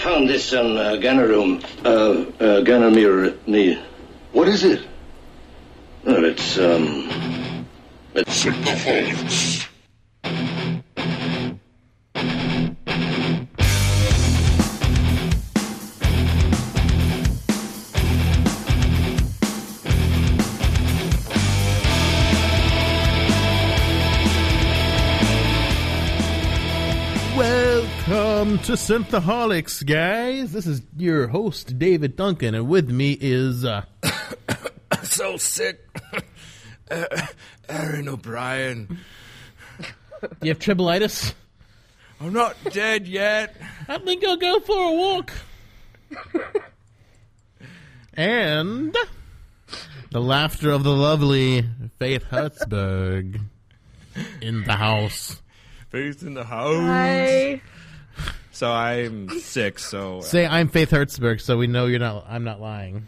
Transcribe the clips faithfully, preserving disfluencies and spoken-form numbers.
found this on uh, Ganarum. Uh, uh, Ganamir. What is it? Well, it's, um... It's... Synthaholics. Welcome to Synthaholics, guys. This is your host, David Duncan, and with me is... Uh... so sick. uh, Aaron O'Brien. You have tribblitis? I'm not dead yet. I think I'll go for a walk. And the laughter of the lovely Faith Hertzberg in the house. Faith in the house. Hi. So I'm sick, so... Uh, Say I'm Faith Hertzberg, so we know you're not. I'm not lying.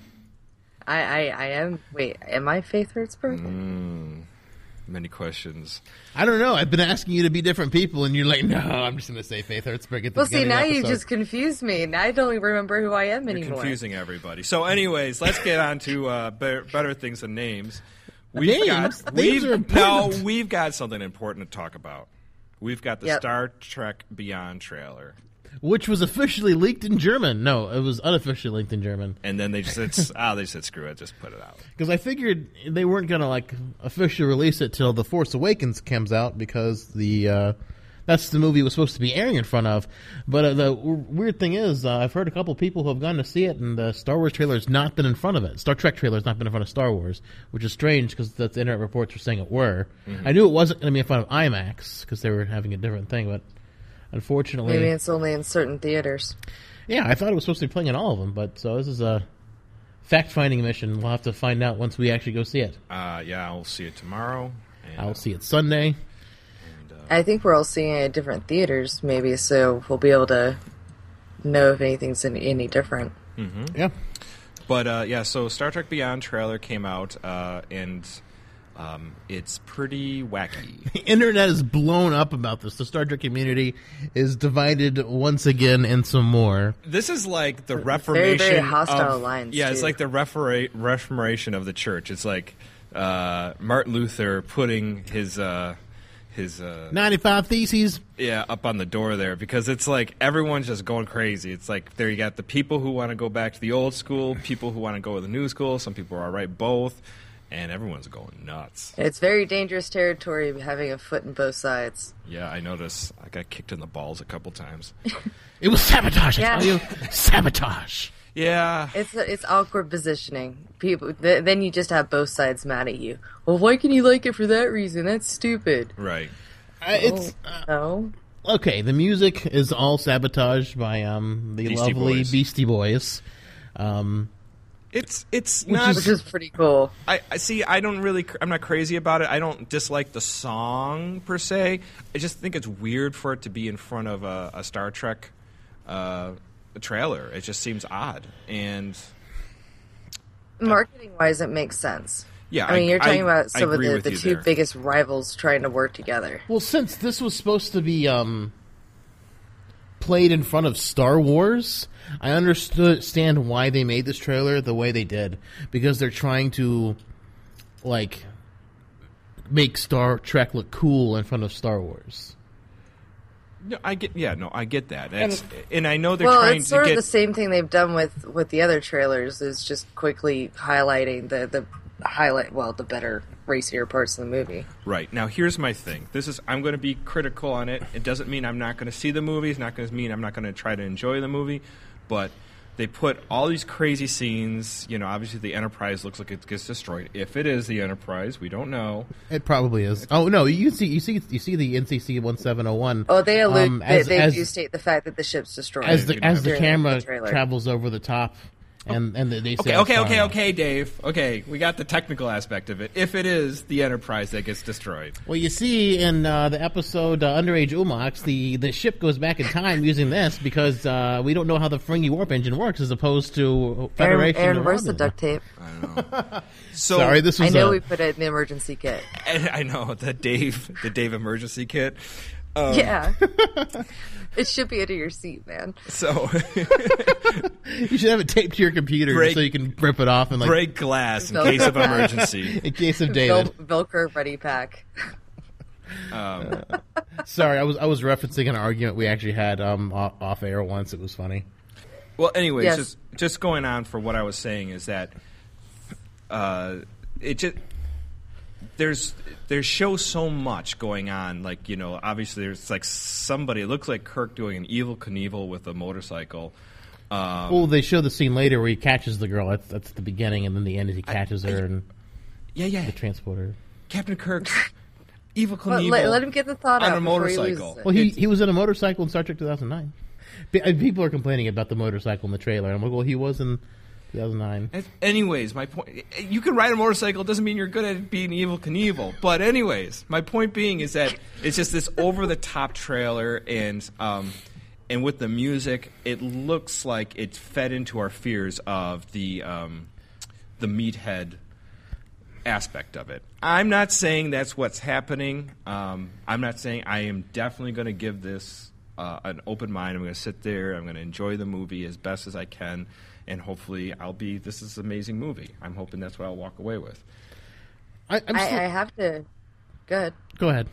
I, I, I am... Wait, am I Faith Hertzberg? Mm, many questions. I don't know. I've been asking you to be different people, and you're like, no, I'm just going to say Faith Hertzberg at the Well, see, beginning now of the you episode. just confused me. Now I don't even remember who I am You're anymore. confusing everybody. So anyways, let's get on to uh, better, better things than names. We've Names? got... Names We've, are no, important. we've got something important to talk about. We've got the Yep. Star Trek Beyond trailer. Which was officially leaked in German. No, it was unofficially leaked in German. And then they just said, ah, they said, screw it, just put it out. Because I figured they weren't going to, like, officially release it till The Force Awakens comes out, because the uh, that's the movie it was supposed to be airing in front of. But uh, the w- weird thing is, uh, I've heard a couple people who have gone to see it, and the Star Wars trailer has not been in front of it. Star Trek trailer has not been in front of Star Wars, which is strange, because the internet reports were saying it were. Mm-hmm. I knew it wasn't going to be in front of IMAX, because they were having a different thing, but unfortunately... Maybe it's only in certain theaters. Yeah, I thought it was supposed to be playing in all of them, but so this is a fact-finding mission. We'll have to find out once we actually go see it. Uh, yeah, I'll see it tomorrow. And, I'll see it Sunday. And, uh, I think we're all seeing it at different theaters, maybe, so we'll be able to know if anything's any, any different. mm-hmm. Yeah. But, uh, yeah, so Star Trek Beyond trailer came out, uh, and um, it's pretty wacky. The internet is blown up about this. The Star Trek community is divided once again and some more. This is like the reformation. very hostile of, lines, Yeah, it's too. like the refera- reformation of the church. It's like uh, Martin Luther putting his uh, his uh, ninety-five Theses. yeah up on the door there, because it's like everyone's just going crazy. It's like there you got the people who want to go back to the old school, people who want to go to the new school. Some people are right both, and everyone's going nuts. It's very dangerous territory having a foot in both sides. Yeah, I noticed. I got kicked in the balls a couple times. It was sabotage. Yeah. I tell you, sabotage. Yeah. It's it's awkward positioning. People, th- then you just have both sides mad at you. Well, why can you like it for that reason? That's stupid. Right. Uh, it's uh, No. okay. The music is all sabotaged by um the Beastie lovely Boys. Beastie Boys. Um, It's it's not. Which is pretty cool. I, I see. I don't really. I'm not crazy about it. I don't dislike the song per se. I just think it's weird for it to be in front of a, a Star Trek uh, trailer. It just seems odd. And Marketing wise, it makes sense. yeah, I mean, you're talking I- about I some of agree the, with the you two there. biggest rivals trying to work together. well, since this was supposed to be um played in front of Star Wars, I understand why they made this trailer the way they did, because they're trying to like make Star Trek look cool in front of Star Wars. No, I get. Yeah, no, I get that. That's, and I know they're Well, trying it's to sort get. of the same thing they've done with, with the other trailers, is just quickly highlighting the, the highlight, well, the better, racier parts of the movie. Right. Now, here's my thing. This is I'm going to be critical on it. It doesn't mean I'm not going to see the movie. It's not going to mean I'm not going to try to enjoy the movie. But they put all these crazy scenes. You know, obviously the Enterprise looks like it gets destroyed. If it is the Enterprise, we don't know. It probably is. Oh no, you see, you see, you see the N C C seventeen oh one. Oh, they allude, um, they, as- they as- do state the fact that the ship's destroyed. as the as the during camera trailer. travels over the top, and and they say Okay, okay, it's okay, fine. okay, Dave. Okay, we got the technical aspect of it. If it is the Enterprise that gets destroyed, Well, you see in uh, the episode uh, Underage Umox, the, the ship goes back in time using this because uh, we don't know how the Ferengi warp engine works as opposed to Aaron, Federation. Aaron, or where's the Romulan. duct tape? I don't know. So Sorry, this was I know a, we put it in the emergency kit. I know the Dave, the Dave emergency kit. Um, yeah. It should be under your seat, man. So you should have it taped to your computer break, so you can rip it off and like break glass in Velcro case of pack. emergency. In case of David. Vel- Velcro ready pack. Um, Sorry, I was I was referencing an argument we actually had um, off, off air once. It was funny. well, anyways, Yes. just just going on for what I was saying is that uh, it just there's there's shows so much going on. Like, you know, obviously there's like somebody. It looks like Kirk doing an Evel Knievel with a motorcycle. Um, Well, they show the scene later where he catches the girl. That's that's the beginning, and then the end is he catches her and yeah, yeah. the transporter. Captain Kirk's Evel But Knievel let, let him get the thought on out a before he motorcycle. loses it. Well, he It's- he was in a motorcycle in Star Trek two thousand nine. P- uh, People are complaining about the motorcycle in the trailer. I'm like, well, he was in two thousand nine. Anyways, my point, you can ride a motorcycle, it doesn't mean you're good at being Evel Knievel. But anyways, my point being is that it's just this over-the-top trailer, and um, and with the music, it looks like it's fed into our fears of the um, the meathead aspect of it. I'm not saying that's what's happening. Um, I'm not saying I am definitely going to give this uh, an open mind. I'm going to sit there. I'm going to enjoy the movie as best as I can, and hopefully, I'll be. This is an amazing movie. I'm hoping that's what I'll walk away with. I, I'm I, still, I have to. Good. go ahead.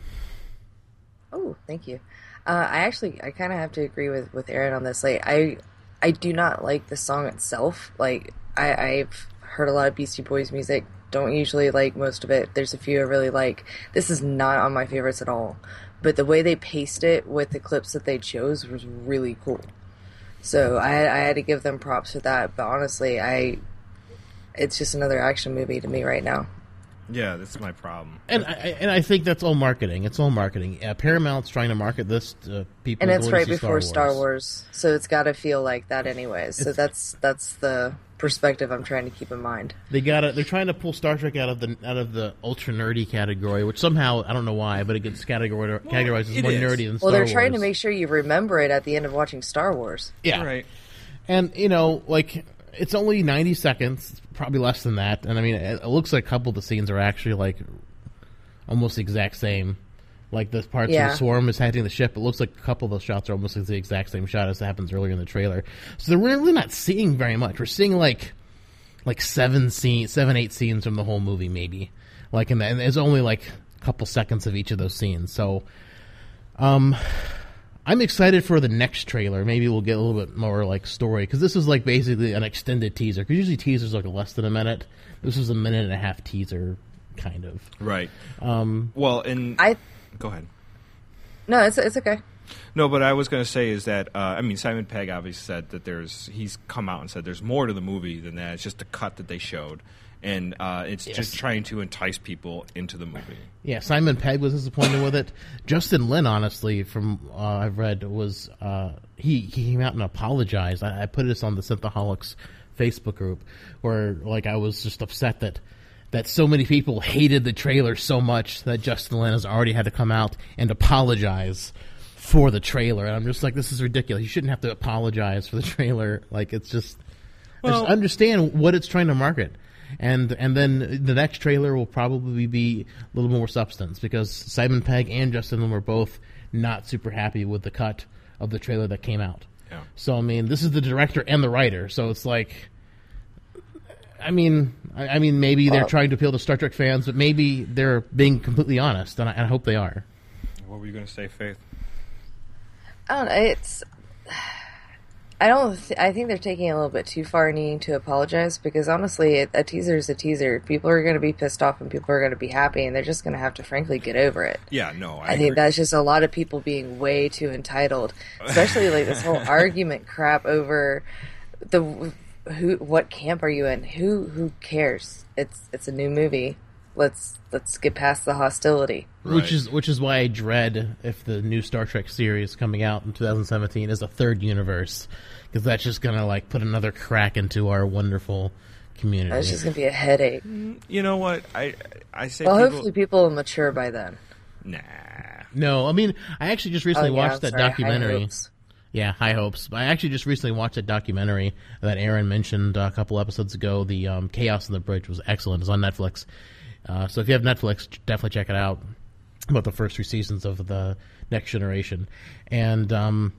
Oh, thank you. Uh, I actually, I kind of have to agree with, with Aaron on this. Like, I, I do not like the song itself. Like, I, I've heard a lot of Beastie Boys music. Don't usually like most of it. There's a few I really like. This is not on my favorites at all. But the way they paced it with the clips that they chose was really cool. So I, I had to give them props for that. But honestly, I, it's just another action movie to me right now. Yeah, that's my problem. And I, and I think that's all marketing. It's all marketing. Uh, Paramount's trying to market this to people. And it's going to right see before Star Wars. Star Wars, so it's got to feel like that anyways. So It's- that's that's the perspective I'm trying to keep in mind. They got it. They're trying to pull Star Trek out of the out of the ultra nerdy category, which somehow I don't know why, but it gets categorized, categorized as it more is. nerdy than Well, Star they're Wars. trying to make sure you remember it at the end of watching Star Wars. yeah, Right. And you know, like it's only ninety seconds, it's probably less than that. And I mean, it, it looks like a couple of the scenes are actually like almost the exact same. Like the parts Yeah. of the swarm is heading the ship. It looks like a couple of those shots are almost like the exact same shot as happens earlier in the trailer. So we're really not seeing very much. We're seeing like like seven scenes, seven eight scenes from the whole movie, maybe. Like, and, and there's only like a couple seconds of each of those scenes. So, um, I'm excited for the next trailer. Maybe we'll get a little bit more like story, because this is like basically an extended teaser. Because usually teasers are like less than a minute. This was a minute and a half teaser, kind of. Right. Um, Well, and I go ahead. no, it's it's okay. No, but I was going to say is that uh, I mean Simon Pegg obviously said that there's he's come out and said there's more to the movie than that. It's just a cut that they showed, and uh, it's Yes. just trying to entice people into the movie. Yeah, Simon Pegg was disappointed with it. Justin Lin, honestly, from uh, I've read, was uh, he, he came out and apologized. I, I put this on the Synthaholics Facebook group, where like I was just upset that that so many people hated the trailer so much that Justin Lin has already had to come out and apologize for the trailer. And I'm just like, this is ridiculous. You shouldn't have to apologize for the trailer. Like, it's just, I Well- just understand what it's trying to market. And and then the next trailer will probably be a little more substance, because Simon Pegg and Justin Lin were both not super happy with the cut of the trailer that came out. Yeah. So, I mean, this is the director and the writer, so it's like, I mean, I, I mean, maybe they're Uh, trying to appeal to Star Trek fans, but maybe they're being completely honest, and I, I hope they are. What were you going to say, Faith? I don't know. It's. I don't. Th- I think they're taking it a little bit too far needing to apologize, because honestly, a, a teaser is a teaser. People are going to be pissed off and people are going to be happy, and they're just going to have to, frankly, get over it. Yeah, no, I, I, think agree. that's just a lot of people being way too entitled, especially like this whole argument crap over the who. What camp are you in? Who who cares? It's it's a new movie. Let's let's get past the hostility. Right. Which is which is why I dread if the new Star Trek series coming out in twenty seventeen is a third universe, because that's just gonna like put another crack into our wonderful community. That's just gonna be a headache. You know what? I I say Well, people, hopefully people will mature by then. nah. No, I mean, I actually just recently Oh, yeah, watched I'm that sorry, high documentary. hopes. Yeah, high hopes. I actually just recently watched that documentary that Aaron mentioned a couple episodes ago. The um, Chaos on the Bridge was excellent. It's on Netflix. Uh, so if you have Netflix, definitely check it out. about the first three seasons of the Next Generation, and um,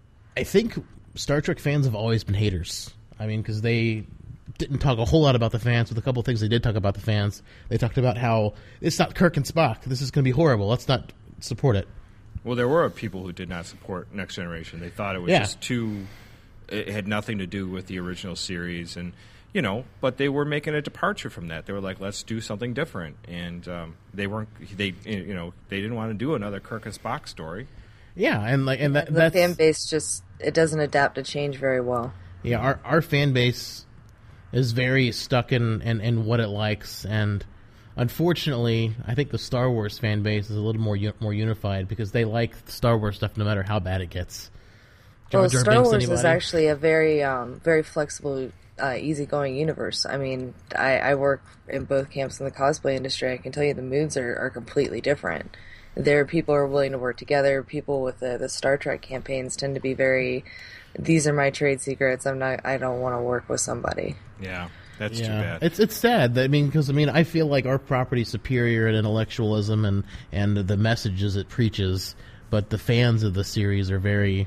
I think Star Trek fans have always been haters. I mean, because they didn't talk a whole lot about the fans. With a couple of things they did talk about the fans, they talked about how it's not Kirk and Spock. This is going to be horrible. Let's not support it. Well, there were people who did not support Next Generation. They thought it was Yeah. just too. It had nothing to do with the original series, and you know, but they were making a departure from that. They were like, let's do something different, and um, they weren't. They you know they didn't want to do another Kirk and Spock story. Yeah, and like and that, The that's fan base just it doesn't adapt to change very well. yeah. Our our fan base is very stuck in, in, in what it likes, and unfortunately, I think the Star Wars fan base is a little more u- more unified because they like Star Wars stuff no matter how bad it gets. Jar Well, Jar Star Binks, Wars is anybody? actually a very, um, very flexible, uh, easygoing universe. I mean, I, I work in both camps in the cosplay industry. I can tell you the moods are, are completely different. There are people who are willing to work together. People with the, the Star Trek campaigns tend to be very, these are my trade secrets. I'm not, I don't want to work with somebody. Yeah, that's Yeah, too bad. it's it's sad. That, I mean, because I mean, I feel like our property is superior in intellectualism and and the messages it preaches, but the fans of the series are very,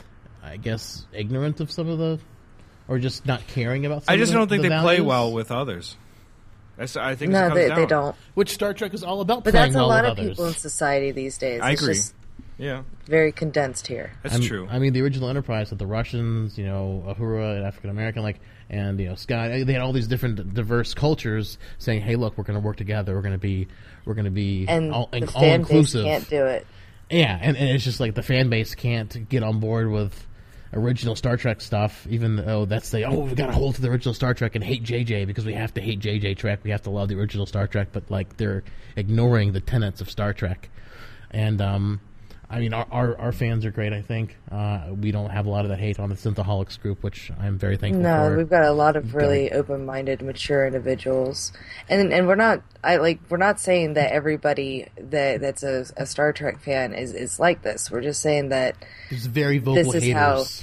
I guess, ignorant of some of the, or just not caring about. Some I just of the, don't think the they play values. well with others. That's, I think that's No, what it they, comes they down. don't. Which Star Trek is all about But playing that's a well lot with of others. people in society these days. I It's agree. just Yeah, very condensed here. that's I'm- true. I mean, the original Enterprise had the Russians, you know, Uhura, and African American, like, and you know, Scott. They had all these different diverse cultures saying, "Hey, look, we're going to work together. We're going to be, we're going to be And all, the all fan base inclusive." can't do it. Yeah, and, and it's just like the fan base can't get on board with original Star Trek stuff, even though that's the, oh, we got to hold to the original Star Trek and hate J J because we have to hate J J Trek. We have to love the original Star Trek, but like they're ignoring the tenets of Star Trek. And um, I mean, our, our our fans are great. I think uh, we don't have a lot of that hate on the Synthaholics group, which I'm very thankful No, for. we've got a lot of We've really got open-minded, mature individuals, and and we're not. I like. We're not saying that everybody that that's a, a Star Trek fan is, is like this. We're just saying that There's very vocal this is haters. how-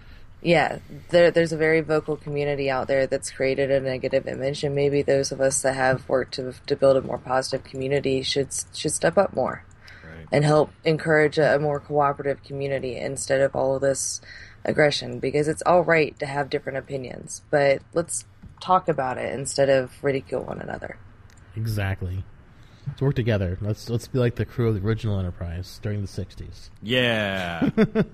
yeah, there there's a very vocal community out there that's created a negative image, and maybe those of us that have worked to to build a more positive community should should step up more Right. and help encourage a, a more cooperative community instead of all of this aggression, because it's all right to have different opinions, but let's talk about it instead of ridicule one another. Exactly. Let's work together. Let's let's be like the crew of the original Enterprise during the sixties. Yeah.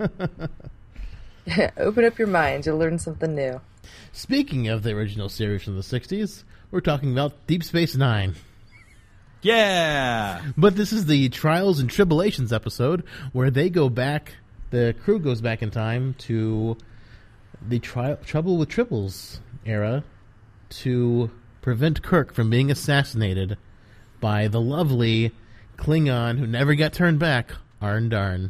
Open up your mind, you'll learn something new. Speaking of the original series from the sixties, we're talking about Deep Space Nine. Yeah. But this is the Trials and Tribulations episode where they go back, the crew goes back in time to the tri- Trouble with Triples era to prevent Kirk from being assassinated by the lovely Klingon who never got turned back, Arn Darn.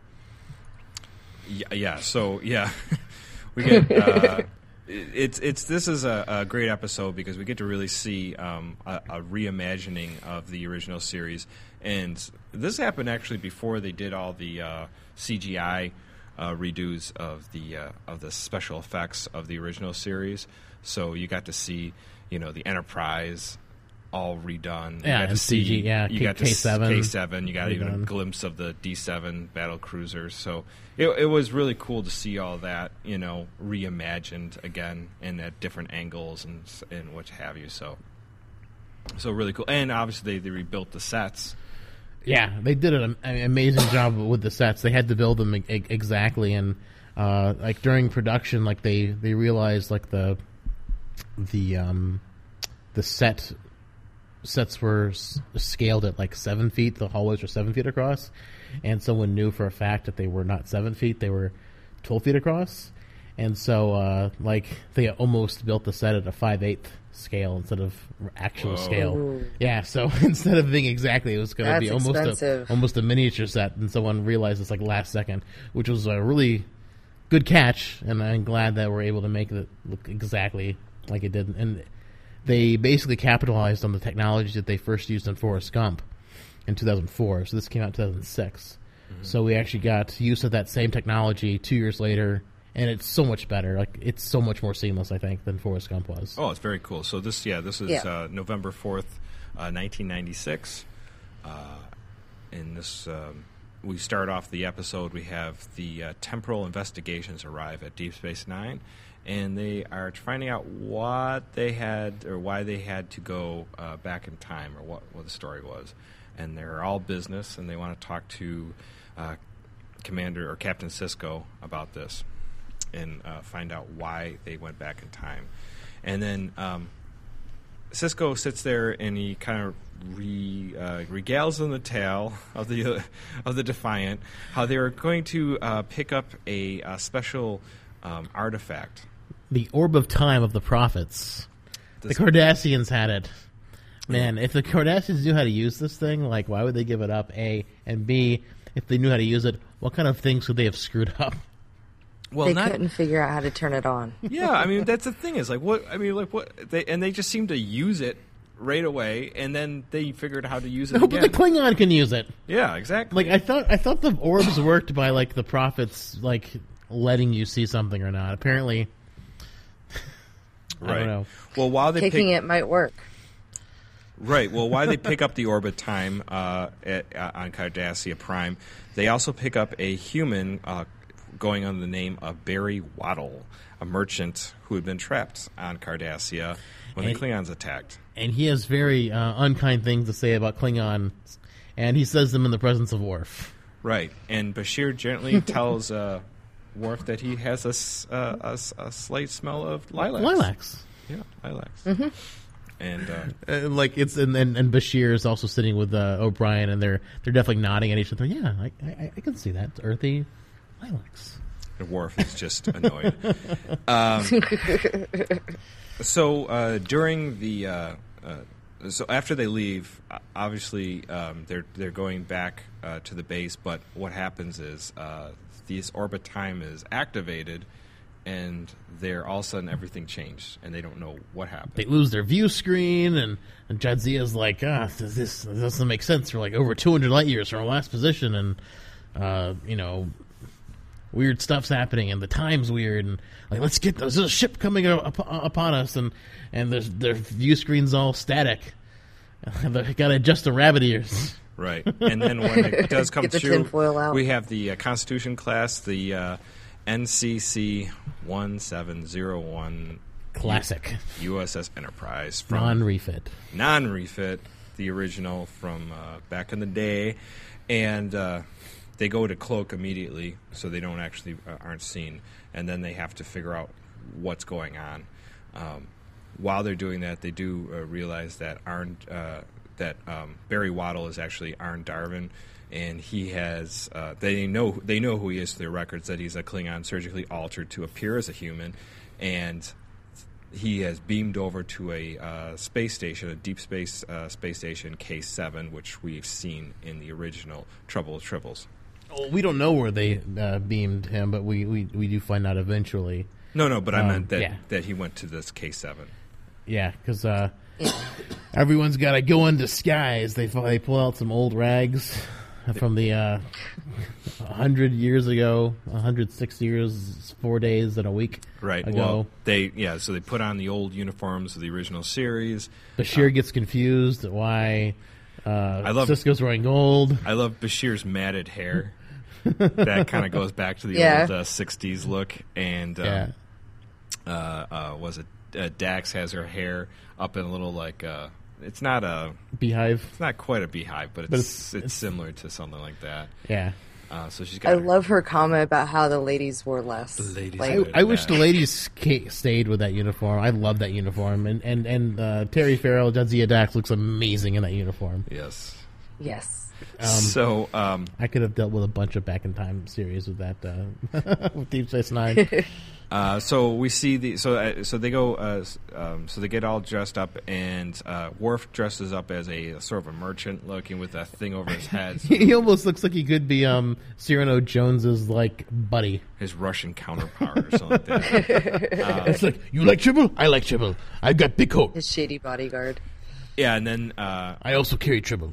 Yeah, yeah. So yeah, we get uh, it's it's this is a, a great episode because we get to really see um, a, a reimagining of the original series, and this happened actually before they did all the uh, C G I uh, redos of the uh, of the special effects of the original series. So you got to see, you know, the Enterprise all redone. You Yeah, got to and C G, see, yeah, you K- got to K seven K seven. You got even a redone. glimpse of the D seven battle cruisers. So it, it was really cool to see all that, you know, reimagined again and at different angles and and what have you. So so really cool. And obviously they, they rebuilt the sets. Yeah, they did an, an amazing job with the sets. They had to build them e- exactly, and uh, like during production, like they, they realized like the the um, the set sets were s- scaled at like seven feet. The hallways were seven feet across, and someone knew for a fact that they were not seven feet; they were twelve feet across. And so, uh, like, they almost built the set at a five eighth scale instead of actual Whoa. scale. Ooh. Yeah, so instead of being exactly, it was going to That's be almost a, expensive. almost a miniature set, and someone realized it's like last second, which was a really good catch, and I'm glad that we're able to make it look exactly like it did. And they basically capitalized on the technology that they first used in Forrest Gump in two thousand four, so this came out in two thousand six. Mm-hmm. So we actually got use of that same technology two years later, and it's so much better. Like, it's so much more seamless, I think, than Forrest Gump was. Oh, it's very cool. So this, yeah, this is Yeah. uh, November fourth, uh, nineteen ninety-six, uh, in this, um, we start off the episode. We have the uh, temporal investigations arrive at Deep Space Nine, and they are finding out what they had or why they had to go uh, back in time, or what, what the story was. And they're all business, and they want to talk to uh, Commander or Captain Sisko about this and uh, find out why they went back in time. And then um, Sisko sits there and he kind of re, uh, regales on the tale of the uh, of the Defiant how they were going to uh, pick up a, a special um, artifact. The Orb of Time of the Prophets. This the Cardassians had it. Man, if the Cardassians knew how to use this thing, like, why would they give it up, A? And B, if they knew how to use it, what kind of things would they have screwed up? Well, they not, couldn't figure out how to turn it on. Yeah, I mean, that's the thing is, like, what, I mean, like, what, they, and they just seem to use it right away, and then they figured out how to use it No, again. but the Klingon can use it. Yeah, exactly. Like, I thought I thought the orbs worked by, like, the prophets, like, letting you see something or not. Apparently, I right. don't know. Well, while they Kicking pick, it might work. Right. Well, why they pick up the orbit time uh, at, uh, on Cardassia Prime, they also pick up a human uh, going under the name of Barry Waddle, a merchant who had been trapped on Cardassia when And- the Klingons attacked. And he has very uh, unkind things to say about Klingons, and he says them in the presence of Worf. Right. And Bashir gently tells uh, Worf that he has a, s- uh, a, s- a slight smell of lilacs. Lilacs. Yeah, lilacs. Mm-hmm. And uh, Uh, like it's and, and and Bashir is also sitting with uh, O'Brien, and they're they're definitely nodding at each other. Yeah, I, I, I can see that. It's earthy lilacs. Worf is just annoyed. Um, so uh, during the uh, uh, so after they leave, uh, obviously um, they're they're going back uh, to the base. But what happens is uh, this orbit time is activated, and they're all of a sudden everything changed, and they don't know what happened. They lose their view screen, and, and Jadzia's like, ah, does this, this doesn't make sense. We're like over two hundred light years from our last position, and uh, you know, weird stuff's happening, and the time's weird, and like, let's get there's a ship coming up, upon us, and and there's their view screen's all static. They got to adjust the rabbit ears. Right, and then when it does come Get the through, tinfoil out. we have the uh, Constitution class, the uh, N C C one seven zero one Classic. U S S Enterprise from Non-refit. non-refit, the original from uh, back in the day, and uh, they go to cloak immediately, so they don't actually uh, aren't seen, and then they have to figure out what's going on. Um, while they're doing that, they do uh, realize that Arn, uh, that um, Barry Waddle is actually Arn Darvin, and he has uh, they know they know who he is through their records, that he's a Klingon surgically altered to appear as a human, and he has beamed over to a uh, space station, a deep space uh, space station K seven, which we've seen in the original Trouble with Tribbles. Well, we don't know where they uh, beamed him, but we, we, we do find out eventually. No, no, but I Um, meant that, yeah. that he went to this K seven. Yeah, because uh, everyone's got to go in disguise. They they pull out some old rags from the uh, one hundred years ago, one hundred six years, four days, and a week Right. ago. Well, they yeah. So they put on the old uniforms of the original series. Bashir gets confused at why uh, I love- Sisko's wearing gold. I love Bashir's matted hair. That kind of goes back to the Yeah. old uh, sixties look. And um, Yeah. uh, uh, was it uh, Dax has her hair up in a little like uh, it's not a Beehive. it's not quite a beehive, but it's But it's, it's- it's- similar to something like that. Yeah. Uh, so she's got. I her- love her comment about how the ladies wore less. The ladies Like, wore- I wish Yeah. the ladies ca- stayed with that uniform. I love that uniform, and and and uh, Terry Farrell, Jadzia Dax looks amazing in that uniform. Yes. yes. so um, I could have dealt with a bunch of back in time series with that uh, with Deep Space Nine. Uh, so we see the so uh, so they go uh, s- um, so they get all dressed up, and uh, Worf dresses up as a, a sort of a merchant looking with that thing over his head, so He almost looks like he could be um, Cyrano Jones's like buddy. his Russian counterpart or something like that. It's like, you like Tribble? I like Tribble. I've got big coat. His shady bodyguard. Yeah, and then uh, I also carry Tribble.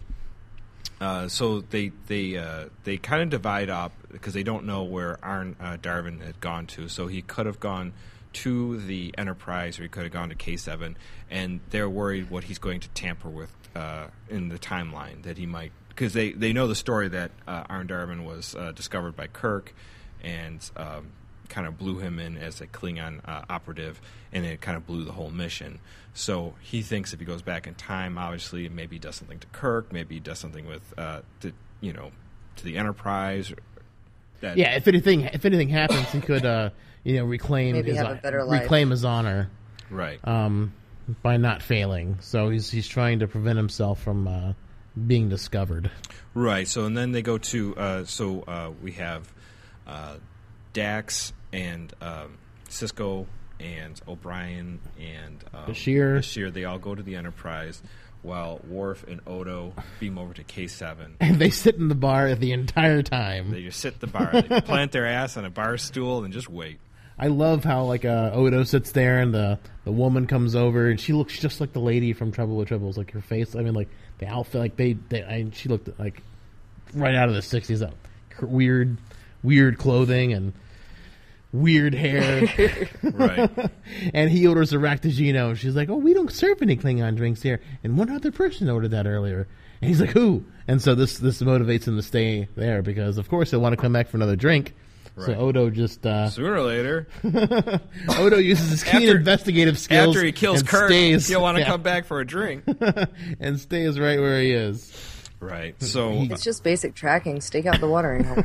uh, so they they uh, they kind of divide up because they don't know where Arn uh, Darvin had gone to. So he could have gone to the Enterprise, or he could have gone to K seven, and they're worried what he's going to tamper with uh, in the timeline, that he might because they, they know the story that uh, Arn Darvin was uh, discovered by Kirk and um, kind of blew him in as a Klingon uh, operative, and it kind of blew the whole mission. So he thinks if he goes back in time, obviously, maybe he does something to Kirk, maybe he does something with, uh, to, you know, to the Enterprise. That yeah, if anything, if anything happens, he could, uh, you know, reclaim Maybe his have a better life. reclaim his honor, right. um, by not failing. So he's he's trying to prevent himself from uh, being discovered. Right. So and then they go to uh, so uh, we have uh, Dax and um, Sisko and O'Brien and um, Bashir. Bashir. They all go to the Enterprise, while Worf and Odo beam over to K seven. And they sit in the bar the entire time. They just sit at the bar. They plant their ass on a bar stool and just wait. I love how like uh, Odo sits there and the, the woman comes over and she looks just like the lady from Trouble with Tribbles. Like her face, I mean, like the outfit, like they, they I, she looked like right out of the sixties. That weird, weird clothing and weird hair. Right. And he orders a Ractigino. And she's like, "Oh, we don't serve any Klingon drinks here." And one other person ordered that earlier. And he's like, "Who?" And so this this motivates him to stay there because, of course, they want to come back for another drink. Right. So Odo just uh, Sooner or later, Odo uses his keen After- investigative skills. after he kills and Kirk, stays, he'll want to yeah, come back for a drink. and stays right where he is. Right. So It's just basic tracking. Stake out the watering hole.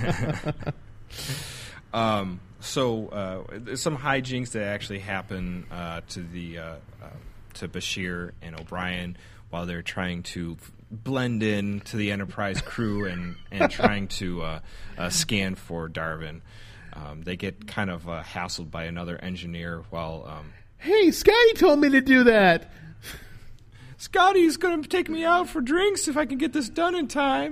Um, so uh, there's some hijinks that actually happen uh, to the uh, uh, to Bashir and O'Brien while they're trying to f- blend in to the Enterprise crew and, and trying to uh, uh, scan for Darvin. Um, they get kind of uh, hassled by another engineer while um, Hey, Scotty told me to do that. Scotty's going to take me out for drinks if I can get this done in time.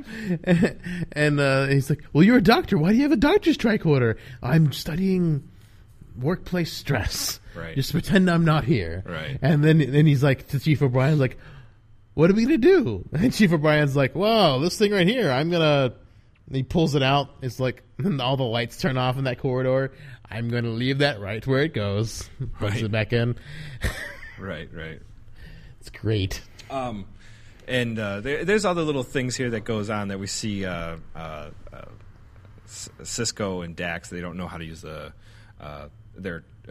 And uh, he's like, "Well, you're a doctor. Why do you have a doctor's tricorder?" "I'm studying workplace stress. Right. Just pretend I'm not here." Right. And then then he's like to Chief O'Brien's like, "What are we gonna do?" And Chief O'Brien's like, "Whoa, this thing right here. I'm gonna." And he pulls it out. It's like and all the lights turn off in that corridor. "I'm gonna leave that right where it goes." Puts Right. it back in. Right, right. It's great. Um, and uh, there, there's other little things here that goes on that we see. Uh, uh, uh, S- Sisko and Dax, they don't know how to use the uh, their uh,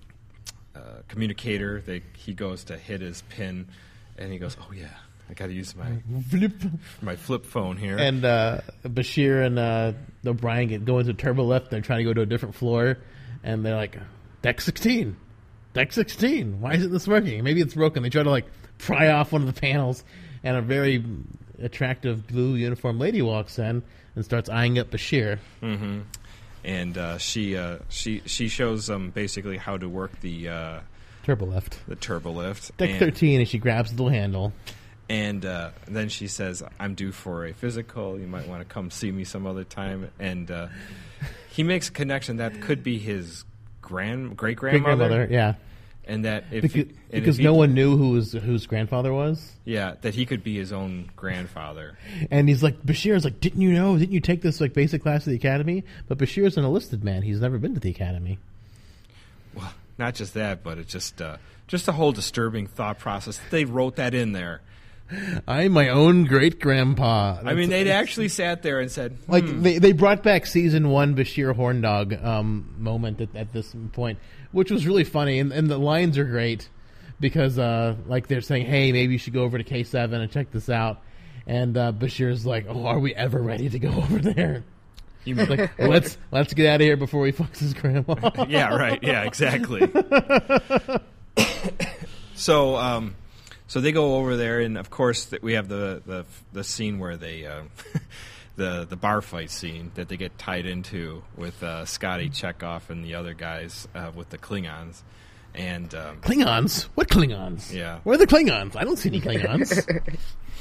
uh, communicator. They he goes to hit his pin, and he goes, "Oh yeah, I got to use my Flip. my flip phone here." And uh, Bashir and uh, O'Brien get, go into turbo lift. They're trying to go to a different floor, and they're like, "Deck sixteen, Deck sixteen. Why isn't this working? Maybe it's broken." They try to like pry off one of the panels, and a very attractive blue uniform lady walks in and starts eyeing up Bashir. Mm-hmm. And uh, she uh, she she shows them basically how to work the uh, Turbo lift. the turbo lift. Deck and, thirteen, and she grabs the little handle. And uh, then she says, "I'm due for a physical. You might want to come see me some other time." And uh, he makes a connection that could be his grand great Great grandmother, grandmother, yeah. and that if Because, he, and if because he- no one knew who his, whose grandfather was. yeah, that he could be his own grandfather. And he's like, Bashir's like, "Didn't you know? Didn't you take this like basic class at the academy?" But Bashir's an enlisted man. He's never been to the academy. Well, not just that, but it's just uh, just a whole disturbing thought process. They wrote that in there. I'm my own great grandpa. I mean, they'd actually sat there and said, like hmm. they they brought back season one Bashir Horndog um, moment at, at this point, which was really funny, and, and the lines are great because uh, like they're saying, "Hey, maybe you should go over to K seven and check this out," and uh, Bashir's like, "Oh, are we ever ready to go over there?" You mean, Like, let's let's get out of here before he fucks his grandma. yeah, right. Yeah, exactly. so, um, so they go over there, and of course, th- we have the, the the scene where they uh, the the bar fight scene that they get tied into with uh, Scotty Chekhov and the other guys uh, with the Klingons, and um, Klingons? What Klingons? Yeah. Where are the Klingons? I don't see any Klingons.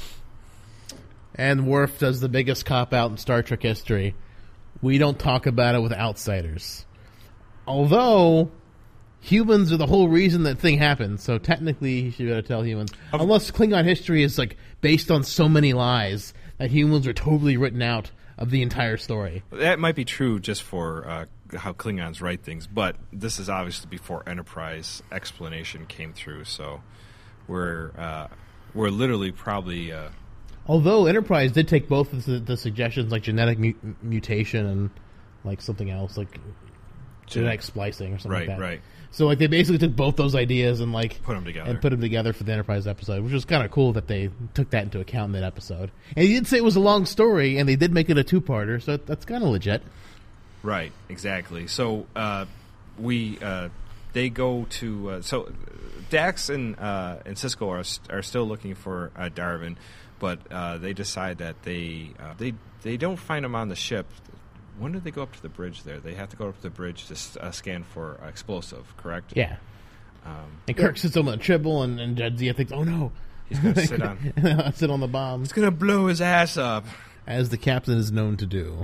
And Worf does the biggest cop-out in Star Trek history. We don't talk about it with outsiders. Although, humans are the whole reason that thing happened, so technically he should be able to tell humans. Unless Klingon history is like based on so many lies that humans are totally written out of the entire story. that might be true just for uh, how Klingons write things, but this is obviously before Enterprise explanation came through, so we're uh, we're literally probably. Uh, Although Enterprise did take both of the, the suggestions, like genetic mu- mutation and like something else, like genetic splicing or something Right, like that. right. So like they basically took both those ideas and like Put 'em together. and put them together for the Enterprise episode, which was kind of cool that they took that into account in that episode. And he did say it was a long story, and they did make it a two-parter, so that's kind of legit. Right, exactly. So uh, we uh, they go to uh, so Dax and uh, and Sisko are st- are still looking for uh, Darvin, but uh, they decide that they uh, they they don't find him on the ship. When did they go up to the bridge there? They have to go up to the bridge to uh, scan for uh, explosive, correct? Yeah. Um, And Kirk sits on the Tribble, and, and Jadzia thinks, "Oh no, he's going to sit on. sit on the bomb," It's going to blow his ass up. as the captain is known to do.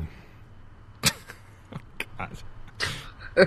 God.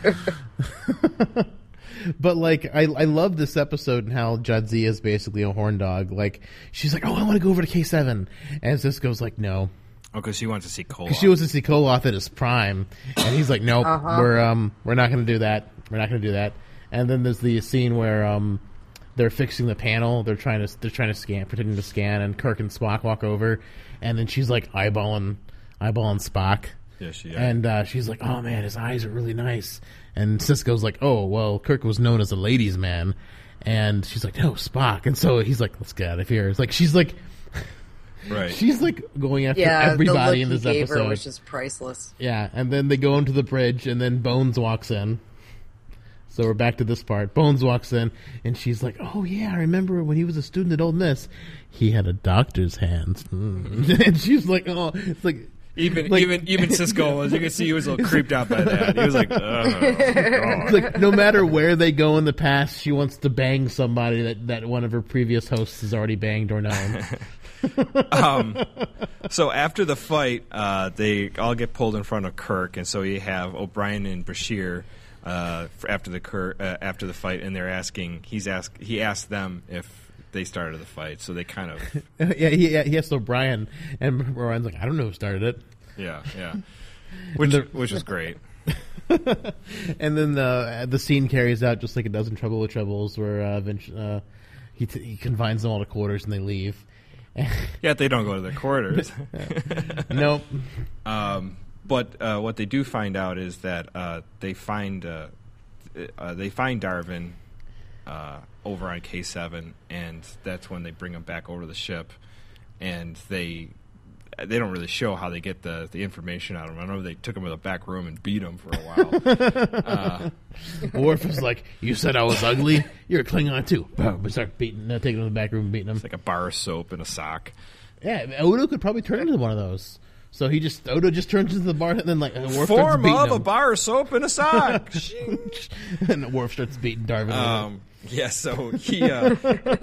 But like, I I love this episode and how Jadzia is basically a horn dog. Like, she's like, "Oh, I want to go over to K seven," and Sisko's like, "No." Oh, because she wants to see Koloth. Because she wants to see Koloth at his prime, and he's like, "Nope, Uh-huh. we're um we're not going to do that. We're not going to do that." And then there's the scene where um they're fixing the panel. They're trying to they're trying to scan, pretending to scan, and Kirk and Spock walk over, and then she's like eyeballing eyeballing Spock. Yeah, she. And uh, she's like, "Oh man, his eyes are really nice." And Sisko's like, "Oh well, Kirk was known as a ladies' man," and she's like, "No, Spock." And so he's like, "Let's get out of here." It's like she's like, right. she's like going after Yeah, everybody in the this look he gave episode. her was just priceless. Yeah, and then they go into the bridge, and then Bones walks in. So we're back to this part. Bones walks in, and she's like, "Oh yeah, I remember when he was a student at Old Miss, he had a doctor's hands." Mm. And she's like, "Oh, it's like." Even Like- even even Sisko, as you can see, he was a little creeped out by that. He was like, "Oh, God." Like, no matter where they go in the past, she wants to bang somebody that, that one of her previous hosts has already banged or known. um, so after the fight, uh, they all get pulled in front of Kirk, and so you have O'Brien and Bashir uh, f- after the Kirk, uh, after the fight, and they're asking. He's asked. He asked them if they started the fight, so they kind of yeah, he, he asked O'Brien, and O'Brien's like, "I don't know who started it." yeah yeah, which the- which was great. And then the the scene carries out just like it does in Trouble with Troubles, where uh, Vince, uh, he t- he confines them all to quarters and they leave. Yet they don't go to their quarters. Nope. Um, but uh, what they do find out is that uh, they find uh, uh, they find Darvin uh, over on K seven, and that's when they bring him back over to the ship, and they they don't really show how they get the, the information out of him. I know they took him to the back room and beat him for a while. uh, Worf is like, "You said I was ugly. You're a Klingon too." Boom. We start beating, uh, taking him to the back room and beating him. it's like a bar of soap and a sock. Yeah, Odo could probably turn into one of those. So he just Odo just turns into the bar, and then like and Worf starts Form beating of him. a bar of soap and a sock. And Worf starts beating Darvin. Um, yeah, so he, uh,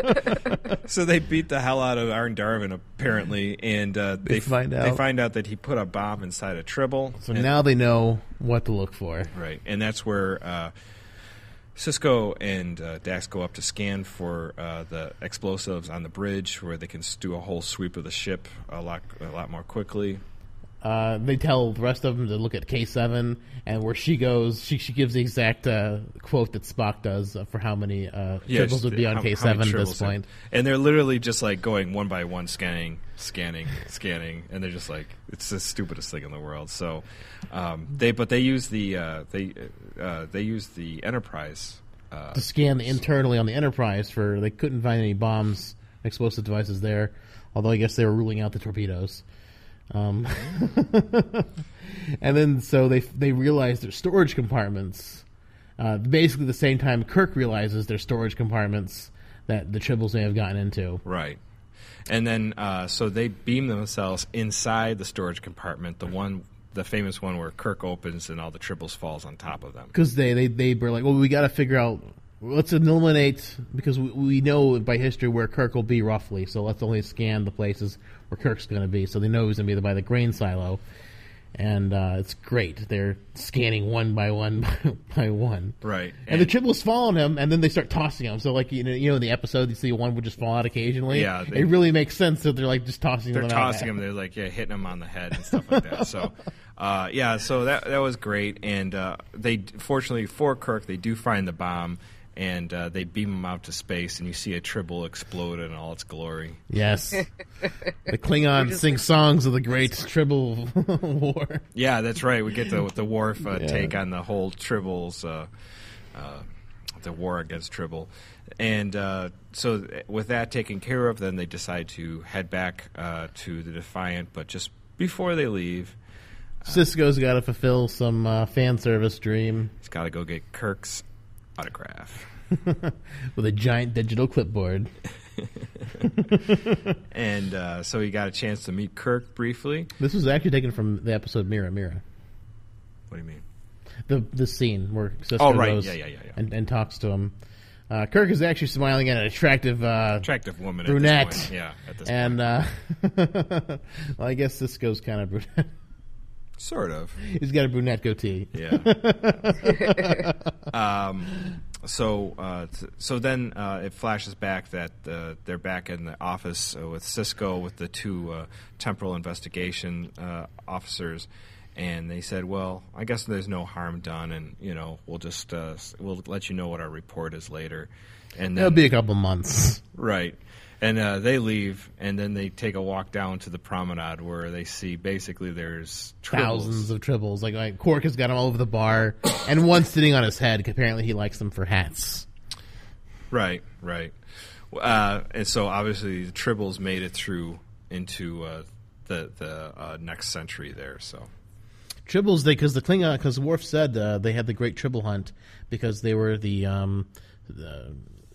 so they beat the hell out of Arn Darvin apparently, and uh, they, They find they out. find out that he put a bomb inside a Tribble. so and, now they know what to look for. right, and that's where uh, Sisko and uh, Dax go up to scan for uh, the explosives on the bridge, where they can s- do a whole sweep of the ship a lot, a lot more quickly. Uh, they tell the rest of them to look at K seven, and where she goes, she she gives the exact uh, quote that Spock does uh, for how many uh, tribbles just would be on how- K how many seven at this tribbles, point. and they're literally just like going one by one, scanning, scanning, scanning, and they're just like, it's the stupidest thing in the world. So um, they, but they use the uh, they uh, they use the Enterprise. Uh, To scan internally on the Enterprise for they couldn't find any bombs, explosive devices there. Although I guess they were ruling out the torpedoes. Um, and then so they they realize their storage compartments. Uh, basically, the same time Kirk realizes their storage compartments that the Tribbles may have gotten into. Right. And then, uh, so they beam themselves inside the storage compartment, the one, the famous one where Kirk opens and all the Tribbles falls on top of them. Because they, they, they were like, well, we got to figure out, let's eliminate, because we, we know by history where Kirk will be roughly, so let's only scan the places where Kirk's going to be. So they know he's going to be by the grain silo. And uh, it's great. They're scanning one by one by one. Right. And, and the Tribbles fall on him, and then they start tossing him. So, like, you know, you know in the episode, you see one would just fall out occasionally. Yeah, they- it really makes sense that they're, like, just tossing They're them tossing out. him. They're like, yeah, hitting him on the head and stuff like that. So, uh, yeah, so that that was great. And uh, they, fortunately for Kirk, they do find the bomb, and uh, they beam them out to space, and you see a Tribble explode in all its glory. Yes. The Klingons sing songs of the Great Tribble War. Yeah, that's right. We get the the Worf uh, Yeah. take on the whole Tribbles, uh, uh, the war against Tribble. And uh, so with that taken care of, then they decide to head back uh, to the Defiant, but just before they leave, Sisko's got to fulfill some uh, fan service dream he's got to go get Kirk's autograph. with a giant digital clipboard. And uh, so he got a chance to meet Kirk briefly. This was actually taken from the episode Mira Mira. What do you mean? The the scene where Sisko Oh, right. goes Yeah, yeah, yeah, yeah. And, and talks to him. Uh, Kirk is actually smiling at an attractive uh, Attractive woman brunette. at this point. Yeah, at this and point. uh, well, I guess Sisko's kind of brunette. Sort of. He's got a brunette goatee. Yeah. um, so, uh, th- so then uh, it flashes back that uh, they're back in the office uh, with Sisko with the two uh, temporal investigation uh, officers, and they said, "Well, I guess there's no harm done, and you know, we'll just uh, s- we'll let you know what our report is later." And then, It'll be a couple months. right. And uh, they leave, and then they take a walk down to the promenade where they see basically there's tribbles. Thousands of tribbles. Like, like Quark has got them all over the bar, and one sitting on his head. Apparently, he likes them for hats. Right, right. Uh, and so obviously the tribbles made it through into uh, the the uh, next century there. So Tribbles, they because the Klingon, because Worf said uh, they had the Great Tribble Hunt because they were the, um, the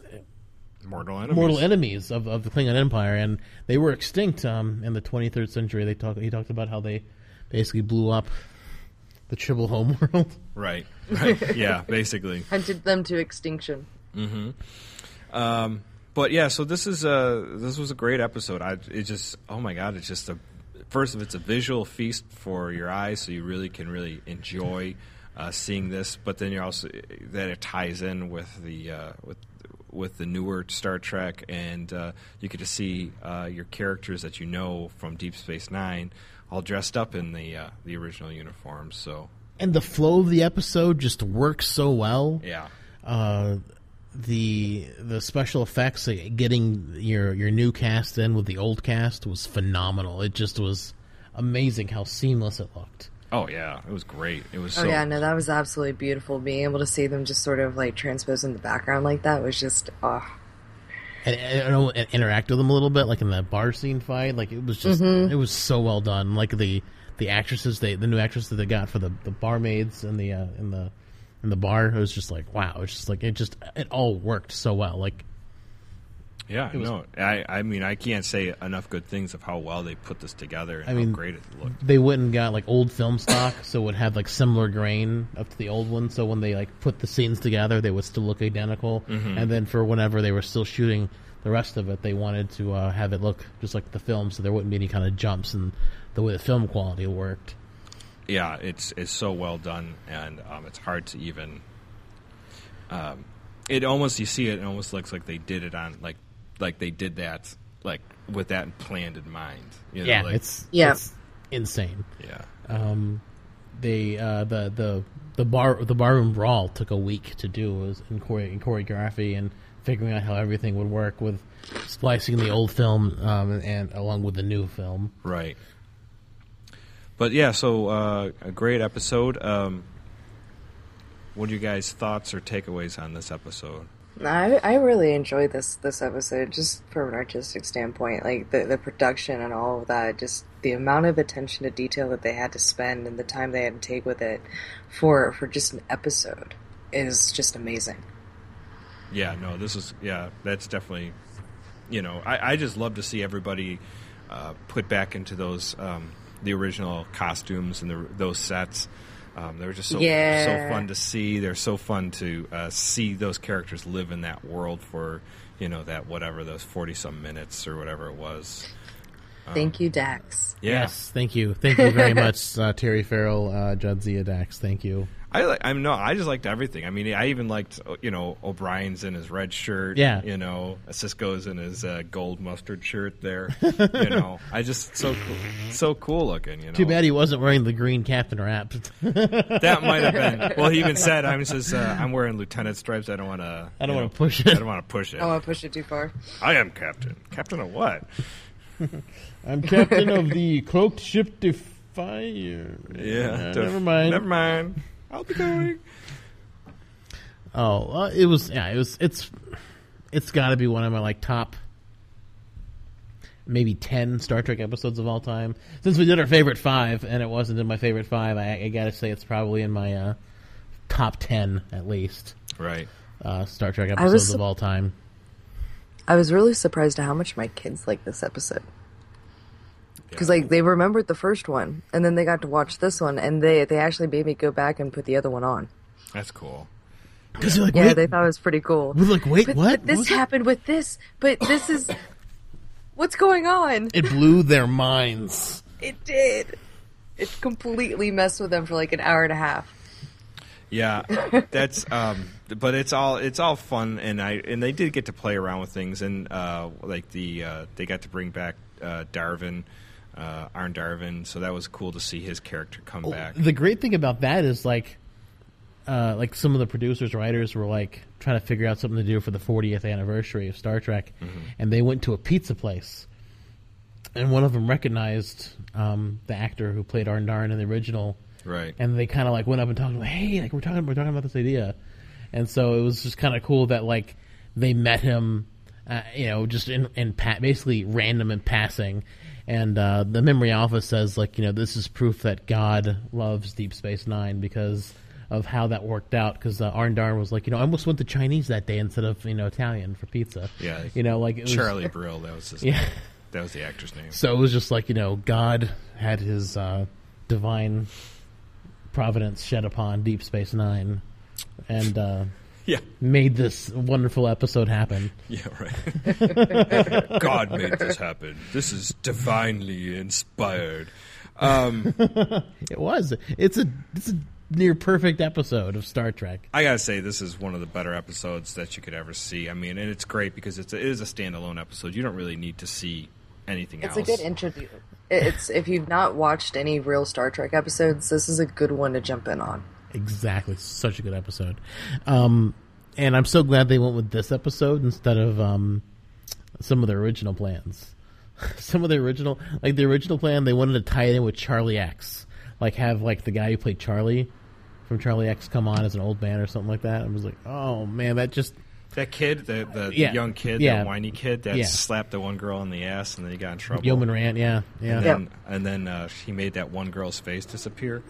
mortal enemies. mortal enemies of, of the Klingon Empire, and they were extinct um, in the twenty-third century. They talk, he talked about how they basically blew up the Tribble homeworld. Right, right. Yeah, basically. Hunted them to extinction. Mm-hmm. Um, but yeah, so this is a this was a great episode. I it just oh my god, it's just a first of it's a visual feast for your eyes, so you really can really enjoy uh, seeing this. But then you're also that it ties in with the uh, with with the newer Star Trek, and uh, you get to see uh, your characters that you know from Deep Space Nine all dressed up in the uh, the original uniforms. So And the flow of the episode just works so well. yeah. Uh, the the special effects, like getting your your new cast in with the old cast was phenomenal. It just was amazing how seamless it looked. Oh yeah, it was great. It was Oh so yeah, no, that was absolutely beautiful. Being able to see them just sort of like transpose in the background like that was just, oh. And, and, and interact with them a little bit, like in that bar scene fight. Like it was just, Mm-hmm. it was so well done. Like the the actresses, they the new actresses that they got for the, the barmaids in the uh, in the in the bar. It was just like wow. It's just like it just it all worked so well. Like Yeah, was- no, I, I mean, I can't say enough good things of how well they put this together and I mean, how great it looked. they went and got like old film stock, so it would have like similar grain up to the old one. So when they like put the scenes together, they would still look identical. Mm-hmm. And then for whenever they were still shooting the rest of it, they wanted to uh, have it look just like the film, so there wouldn't be any kind of jumps in the way the film quality worked. Yeah, it's it's so well done, and um, it's hard to even. Um, it almost you see it, it almost looks like they did it on like like they did that like with that planned in mind. You know, Yeah, like, it's Yeah. it's insane. yeah. Um, they uh, the the the bar the barroom brawl took a week to do. It was in, chore- in choreography and figuring out how everything would work with splicing the old film um, and, and along with the new film. Right. But yeah, so uh, a great episode. Um, what are you guys' thoughts or takeaways on this episode? I I really enjoyed this this episode just from an artistic standpoint, like the the production and all of that, just the amount of attention to detail that they had to spend and the time they had to take with it for for just an episode is just amazing. Yeah, no, this is yeah, that's definitely, you know, I, I just love to see everybody uh, put back into those um, the original costumes and the, those sets. Um, they were just so Yeah. so fun to see. They're so fun to uh, see those characters live in that world for you know that whatever those forty some minutes or whatever it was. Thank you, Dax. Yeah. Yes, thank you, thank you very much, uh, Terry Farrell, uh, Jadzia Dax. Thank you. I like. I'm no. I just liked everything. I mean, I even liked, you know, O'Brien's in his red shirt. Yeah. You know, Cisco's in his uh, gold mustard shirt there. You know, I just so cool, so cool looking. You know. Too bad he wasn't wearing the green captain wrap. That might have been. Well, he even said, "I'm just. Uh, I'm wearing lieutenant stripes. I don't want to. I don't want to push it. I don't want to push it. Oh, I pushed it too far. I am captain. Captain of what? I'm captain of the cloaked ship Defier. Yeah. Uh, def- never mind. Never mind. I'll be going. Oh, uh, it was. Yeah, it was. It's. It's got to be one of my like top, maybe ten Star Trek episodes of all time. Since we did our favorite five, and it wasn't in my favorite five, I, I got to say it's probably in my uh, top ten at least. Right. Uh, Star Trek was episodes su- of all time. I was really surprised at how much my kids like this episode. Because like they remembered the first one, and then they got to watch this one, and they they actually made me go back and put the other one on. That's cool. Because you're like, Yeah, wait, they thought it was pretty cool. we're like, wait, But, what? but What this was it? happened with this. But this is what's going on. It blew their minds. It did. It completely messed with them for like an hour and a half. Yeah, that's. Um, but it's all it's all fun, and I and they did get to play around with things, and uh, like the uh, they got to bring back uh, Darvin, uh, Arn Darvin, so that was cool to see his character come back. The great thing about that is like, uh, like some of the producers, writers were like trying to figure out something to do for the fortieth anniversary of Star Trek, Mm-hmm. and they went to a pizza place, and one of them recognized um, the actor who played Arn Darn in the original, Right. and they kind of like went up and talked about, hey, like we're talking, we're talking about this idea, and so it was just kind of cool that like they met him, uh, you know, just in, in pa- basically random in passing. And uh, the Memory Alpha says, like, you know, this is proof that God loves Deep Space Nine because of how that worked out. Because uh, Arn Darn was like, you know, I almost went to Chinese that day instead of, you know, Italian for pizza. Yeah. You know, like it was, Charlie Brill, that was his Yeah. name. That was the actor's name. So it was just like, you know, God had his uh, divine providence shed upon Deep Space Nine and uh, Yeah. made this wonderful episode happen. Yeah, right. God made this happen. This is divinely inspired. Um, It was. It's a it's a near perfect episode of Star Trek. I gotta say, this is one of the better episodes that you could ever see. I mean, and it's great because it's a, it is a standalone episode. You don't really need to see anything It's else. a good intro. It's if you've not watched any real Star Trek episodes, this is a good one to jump in on. Exactly. Such a good episode. Um, and I'm so glad they went with this episode instead of um, some of their original plans. Some of the original, like the original plan, they wanted to tie it in with Charlie X. Like have like the guy who played Charlie from Charlie X come on as an old man or something like that. I was like, oh man, that just... That kid, the, the Yeah. young kid, Yeah. that whiny kid that Yeah. slapped the one girl in the ass and then he got in trouble. Yeoman Rant, yeah. Yeah. And then, and then uh, he made that one girl's face disappear.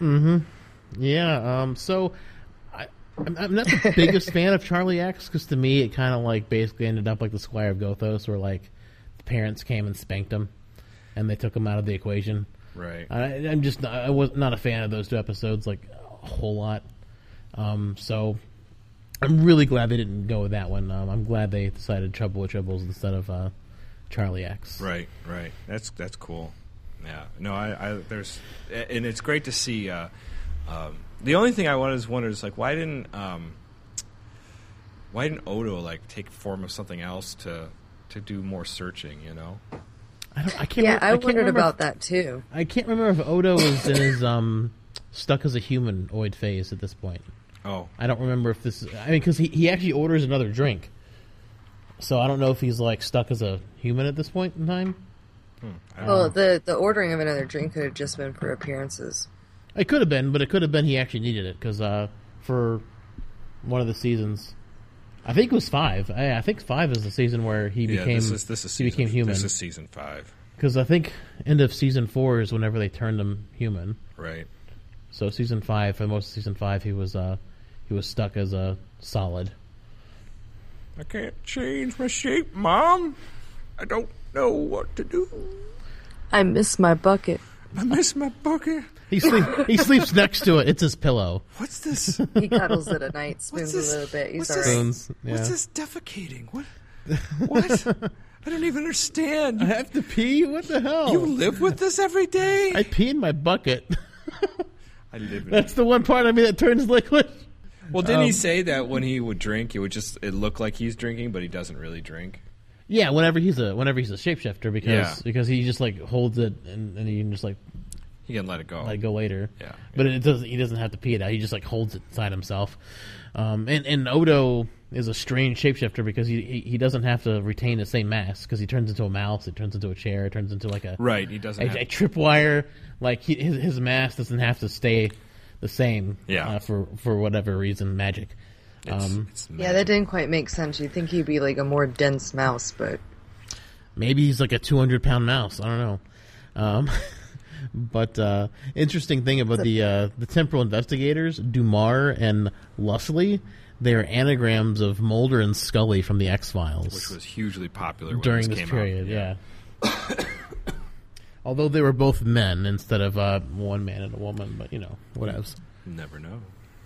Yeah, um, so I, I'm, I'm not the biggest fan of Charlie X because to me it kind of like basically ended up like the Squire of Gothos, where like the parents came and spanked him, and they took him out of the equation. Right. I, I'm just not, I was not a fan of those two episodes like a whole lot. Um, so I'm really glad they didn't go with that one. Um, I'm glad they decided Trouble with Tribbles instead of uh, Charlie X. Right, right. That's that's cool. Yeah. No, I, I there's and it's great to see. Uh, um, the only thing I wanted wondered is like why didn't um, why didn't Odo like take form of something else to to do more searching? You know. I, don't, I can't. Yeah, remem- I, can't wondered remember about if- that too. I can't remember if Odo is in his um, stuck as a humanoid phase at this point. Oh. I don't remember if this. I mean, because he, he actually orders another drink, so I don't know if he's like stuck as a human at this point in time. I don't Well, know. the the ordering of another drink could have just been for appearances. It could have been, but it could have been he actually needed it because uh, for one of the seasons, I think it was five. I, I think five is the season where he yeah, became this is this is he season, became human. This is season five. Because I think end of season four is whenever they turned him human. Right. So season five, for most of season five, he was uh, he was stuck as a solid. I can't change my shape, Mom. I don't know what to do. I miss my bucket. I miss my bucket. He sleep, he sleeps next to it. It's his pillow. What's this? He cuddles it at night, What's spoons a this? little bit. He's What's all this? right. Spoons, yeah. What's this defecating? What? What? I don't even understand. I have to pee? What the hell? You live with this every day? I pee in my bucket. I live in That's the one part of me that turns liquid. Well, didn't Um, he say that when he would drink, it would just it looked like he's drinking, but he doesn't really drink? Yeah, whenever he's a whenever he's a shapeshifter, because Yeah. because he just like holds it and, and he can just like He can let it go. let it go later. Yeah, but it doesn't. He doesn't have to pee it out. He just like holds it inside himself. Um, and and Odo is a strange shapeshifter because he he, he doesn't have to retain the same mass because he turns into a mouse, it turns into a chair, it turns into like a Right, he doesn't a, have- a tripwire. Like he, his his mass doesn't have to stay the same. Yeah. uh, for for whatever reason, magic. It's, Um, it's Yeah, that didn't quite make sense. You'd think he'd be like a more dense mouse, but Maybe he's like a two hundred pound mouse. I don't know. Um, but uh, interesting thing about the uh, the temporal investigators, Dumar and Lusley, they are anagrams of Mulder and Scully from the X Files, which was hugely popular when during this this came period. out. Yeah. Although they were both men instead of uh, one man and a woman, but you know, whatevs. Never know.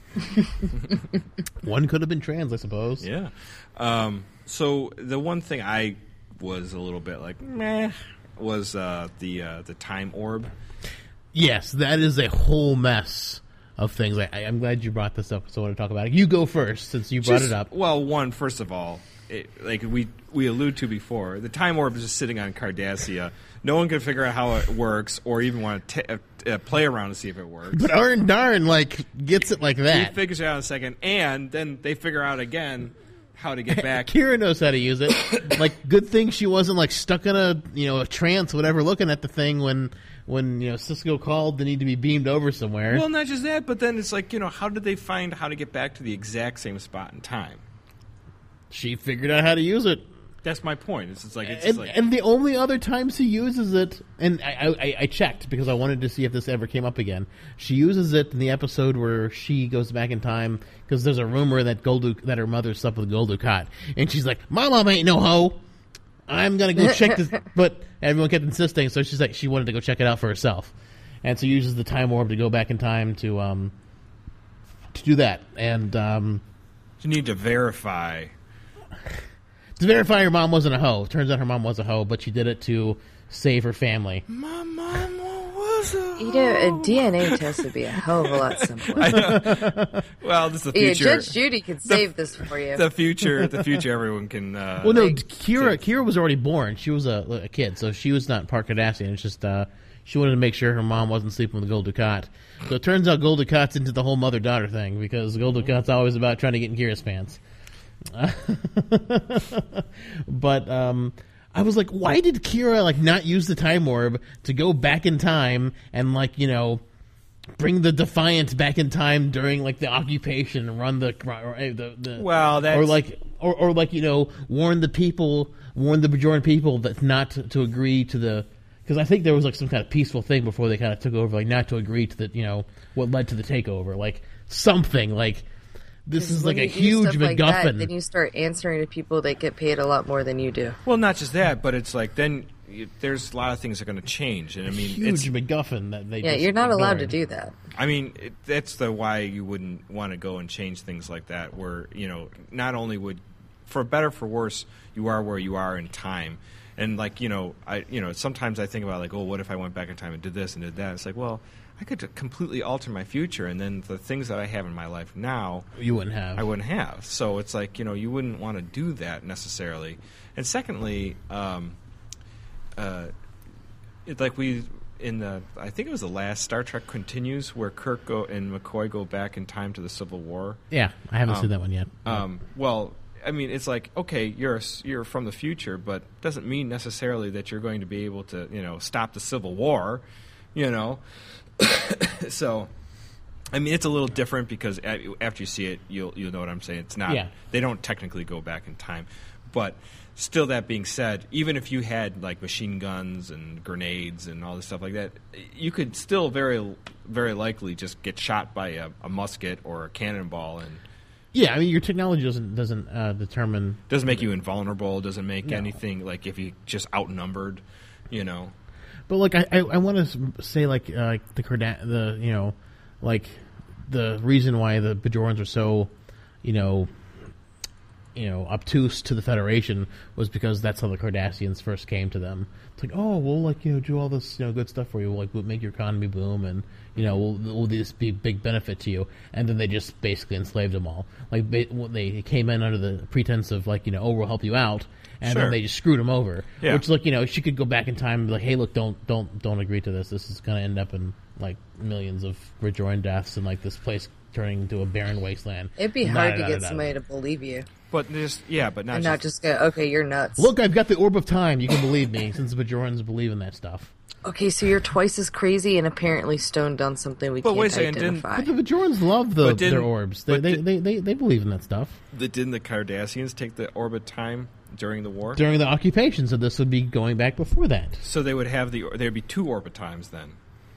One could have been trans, I suppose. Yeah. Um, so the one thing I was a little bit like meh was uh, the uh, the time orb. Yes, that is a whole mess of things. I, I, I'm glad you brought this up because I want to talk about it. You go first since you brought Just- it up. Well, one first of all, it, like we we alluded to before, the time orb is just sitting on Cardassia. No one can figure out how it works, or even want to t- uh, uh, play around to see if it works. But Arn Darn like gets it like He that. figures it out in a second, and then they figure out again how to get back. Kira knows how to use it. Like, good thing she wasn't like stuck in a you know a trance, whatever, looking at the thing when when you know Cisco called. They need to be beamed over somewhere. Well, not just that, but then it's like, you know, how did they find how to get back to the exact same spot in time? She figured out how to use it. That's my point. It's just like it's And, just like and the only other times he uses it, and I, I, I checked because I wanted to see if this ever came up again. She uses it in the episode where she goes back in time because there's a rumor that Goldu, that her mother slept with Gul Dukat, and she's like, "My mom ain't no hoe. I'm gonna go check this." But everyone kept insisting, so she's like, she wanted to go check it out for herself, and so uses the time orb to go back in time to um to do that, and um. you need to verify. To verify her mom wasn't a hoe. Turns out her mom was a hoe, but she did it to save her family. My mom was a. you know, a D N A test would be a hell of a lot simpler. Well, this is the Yeah, future. Judge Judy could save this for you. the future, the future. Everyone can. Uh, Well, no, Like- Kira Kira was already born. She was a, a kid, so she was not part Cardassian. It's just uh, she wanted to make sure her mom wasn't sleeping with Gul Dukat. So it turns out Gul Dukat's into the whole mother-daughter thing because Gul Dukat's always about trying to get in Kira's pants. But um, I was like, why did Kira like not use the time orb to go back in time and like you know bring the Defiant back in time during like the occupation and run the or, uh, the, the Well, that's- or like or, or like you know warn the people warn the Bajoran people that not to, to agree to the because I think there was like some kind of peaceful thing before they kind of took over, like not to agree to the you know what led to the takeover, like something like. This is When like a you do huge stuff like that, MacGuffin. then you start answering to people that get paid a lot more than you do. well, not just that, but it's like then you, there's a lot of things that are going to change, and I mean, it's, huge MacGuffin that they Yeah, just you're not allowed to ignored. do that. I mean, it, that's the why you wouldn't want to go and change things like that. Where you know, not only would, for better for worse, you are where you are in time, and like you know, I you know, sometimes I think about like, oh, what if I went back in time and did this and did that? It's like, well, I could completely alter my future, and then the things that I have in my life now, You wouldn't have. I wouldn't have. So it's like, you know, you wouldn't want to do that necessarily. And secondly, um, uh, it, like we in the, I think it was the last Star Trek Continues where Kirk go, and McCoy go back in time to the Civil War. Yeah, I haven't Um, seen that one yet. Um, well, I mean, it's like, okay, you're a s you're from the future, but doesn't mean necessarily that you're going to be able to, you know, stop the Civil War, you know. So, I mean, it's a little different because a- after you see it, you'll you'll know what I'm saying. It's not. Yeah. They don't technically go back in time, but still, that being said, even if you had like machine guns and grenades and all this stuff like that, you could still very very likely just get shot by a, a musket or a cannonball, and Yeah, I mean, your technology doesn't doesn't uh, determine. doesn't make you invulnerable. Doesn't make No. anything like if you just outnumbered, you know. But like, I I, I want to say like uh, the Carda- the you know, like the reason why the Bajorans are so, you know, you know, obtuse to the Federation was because that's how the Cardassians first came to them. It's like, oh, we'll like you know do all this you know good stuff for you, we'll, like we'll make your economy boom, and you know we'll, we'll this be a big benefit to you. And then they just basically enslaved them all. Like they, they came in under the pretense of like you know oh we'll help you out, and Sure. then they just screwed them over. Yeah. Which like you know she could go back in time and be like, hey look, don't don't don't agree to this. This is going to end up in like millions of Bajoran deaths and like this place turning into a barren wasteland. It'd be Da, hard da, to da, get da, da. somebody to believe you But just yeah, but not and just, not just go, okay, you're nuts. Look, I've got the Orb of Time. You can believe me, since the Bajorans believe in that stuff. Okay, so you're twice as crazy and apparently stoned on something we But can't wait a second, didn't- identify. But the Bajorans love the, But didn't- their orbs. They but they, did- they, they they believe in that stuff. the, didn't the Cardassians take the orbit time during the war? During the occupation, so this would be going back before that. So they would have the there'd be two orbit times then,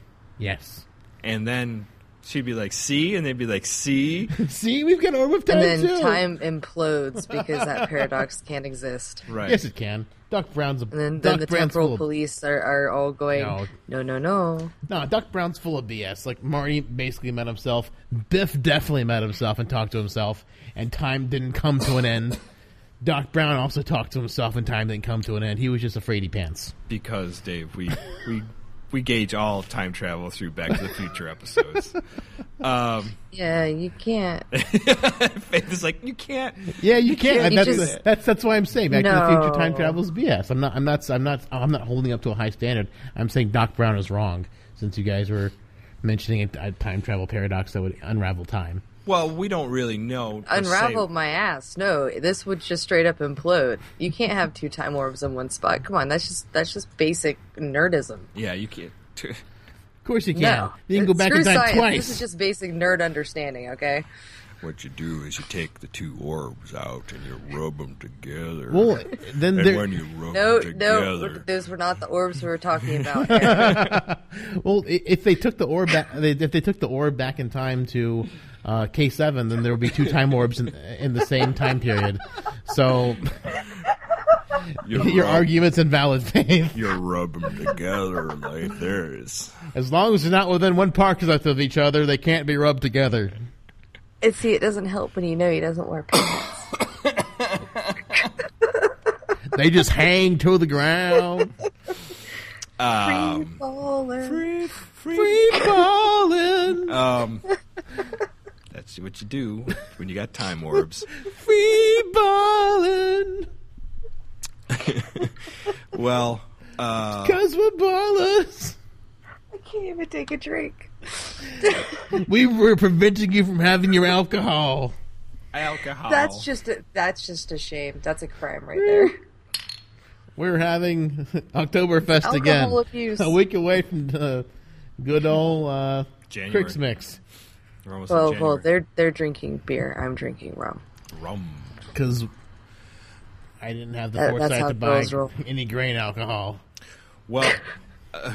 Yes. and then she'd be like, "See," and they'd be like, "See." See, we've got Orb of Time, and then too. time implodes because that paradox can't exist. Right. Yes, it can. Doc Brown's a And then, Doc then the Brown's temporal full of, police are, are all going, No. no, no, no. No, Doc Brown's full of B S. Like, Marty basically met himself. Biff definitely met himself and talked to himself, and time didn't come to an end. Doc Brown also talked to himself, and time didn't come to an end. He was just afraid he pants. Because Dave, we we we gauge all time travel through Back to the Future episodes. Um, Yeah, you can't. Faith is like, you can't. Yeah, you can't. can't- you that's, just- that's that's why I'm saying Back to the Future No. time travel is B S. I'm not. I'm not. I'm not. I'm not holding up to a high standard. I'm saying Doc Brown is wrong, since you guys were mentioning a, a time travel paradox that would unravel time. Well, we don't really know. per se. Unravel my ass. No, this would just straight up implode. You can't have two time orbs in one spot. Come on, that's just that's just basic nerdism. Yeah, you can't. Of course you can. No, You can go back Screw in time science. twice. This is just basic nerd understanding. Okay. What you do is you take the two orbs out and you rub them together. Well, then and there. when you rub No, them no, together, those were not the orbs we were talking about. Aaron. Well, i- if they took the orb back, they- if they took the orb back in time to uh, K seven, then there would be two time orbs in, in the same time period. So you your rub, argument's invalid, Faith. you rub them together like this. As long as they're not within one parsecs of each other, they can't be rubbed together. And see, it doesn't help when you know he doesn't wear pants. They just hang to the ground. Um, Baller. free, free. Free falling. Um, that's what you do when you got time orbs. Free balling. Well, uh, Because we're ballers. I can't even take a drink. We were preventing you from having your alcohol. alcohol. That's just a, that's just a shame. That's a crime right there. We're having Oktoberfest Alcohol again. abuse. A week away from the good old uh, January. Crix Mix. We're almost in Well, well, January. they're they're drinking beer. I'm drinking rum. Rum. Because I didn't have the That- that's foresight how to buy girls roll. any grain alcohol. Well, uh,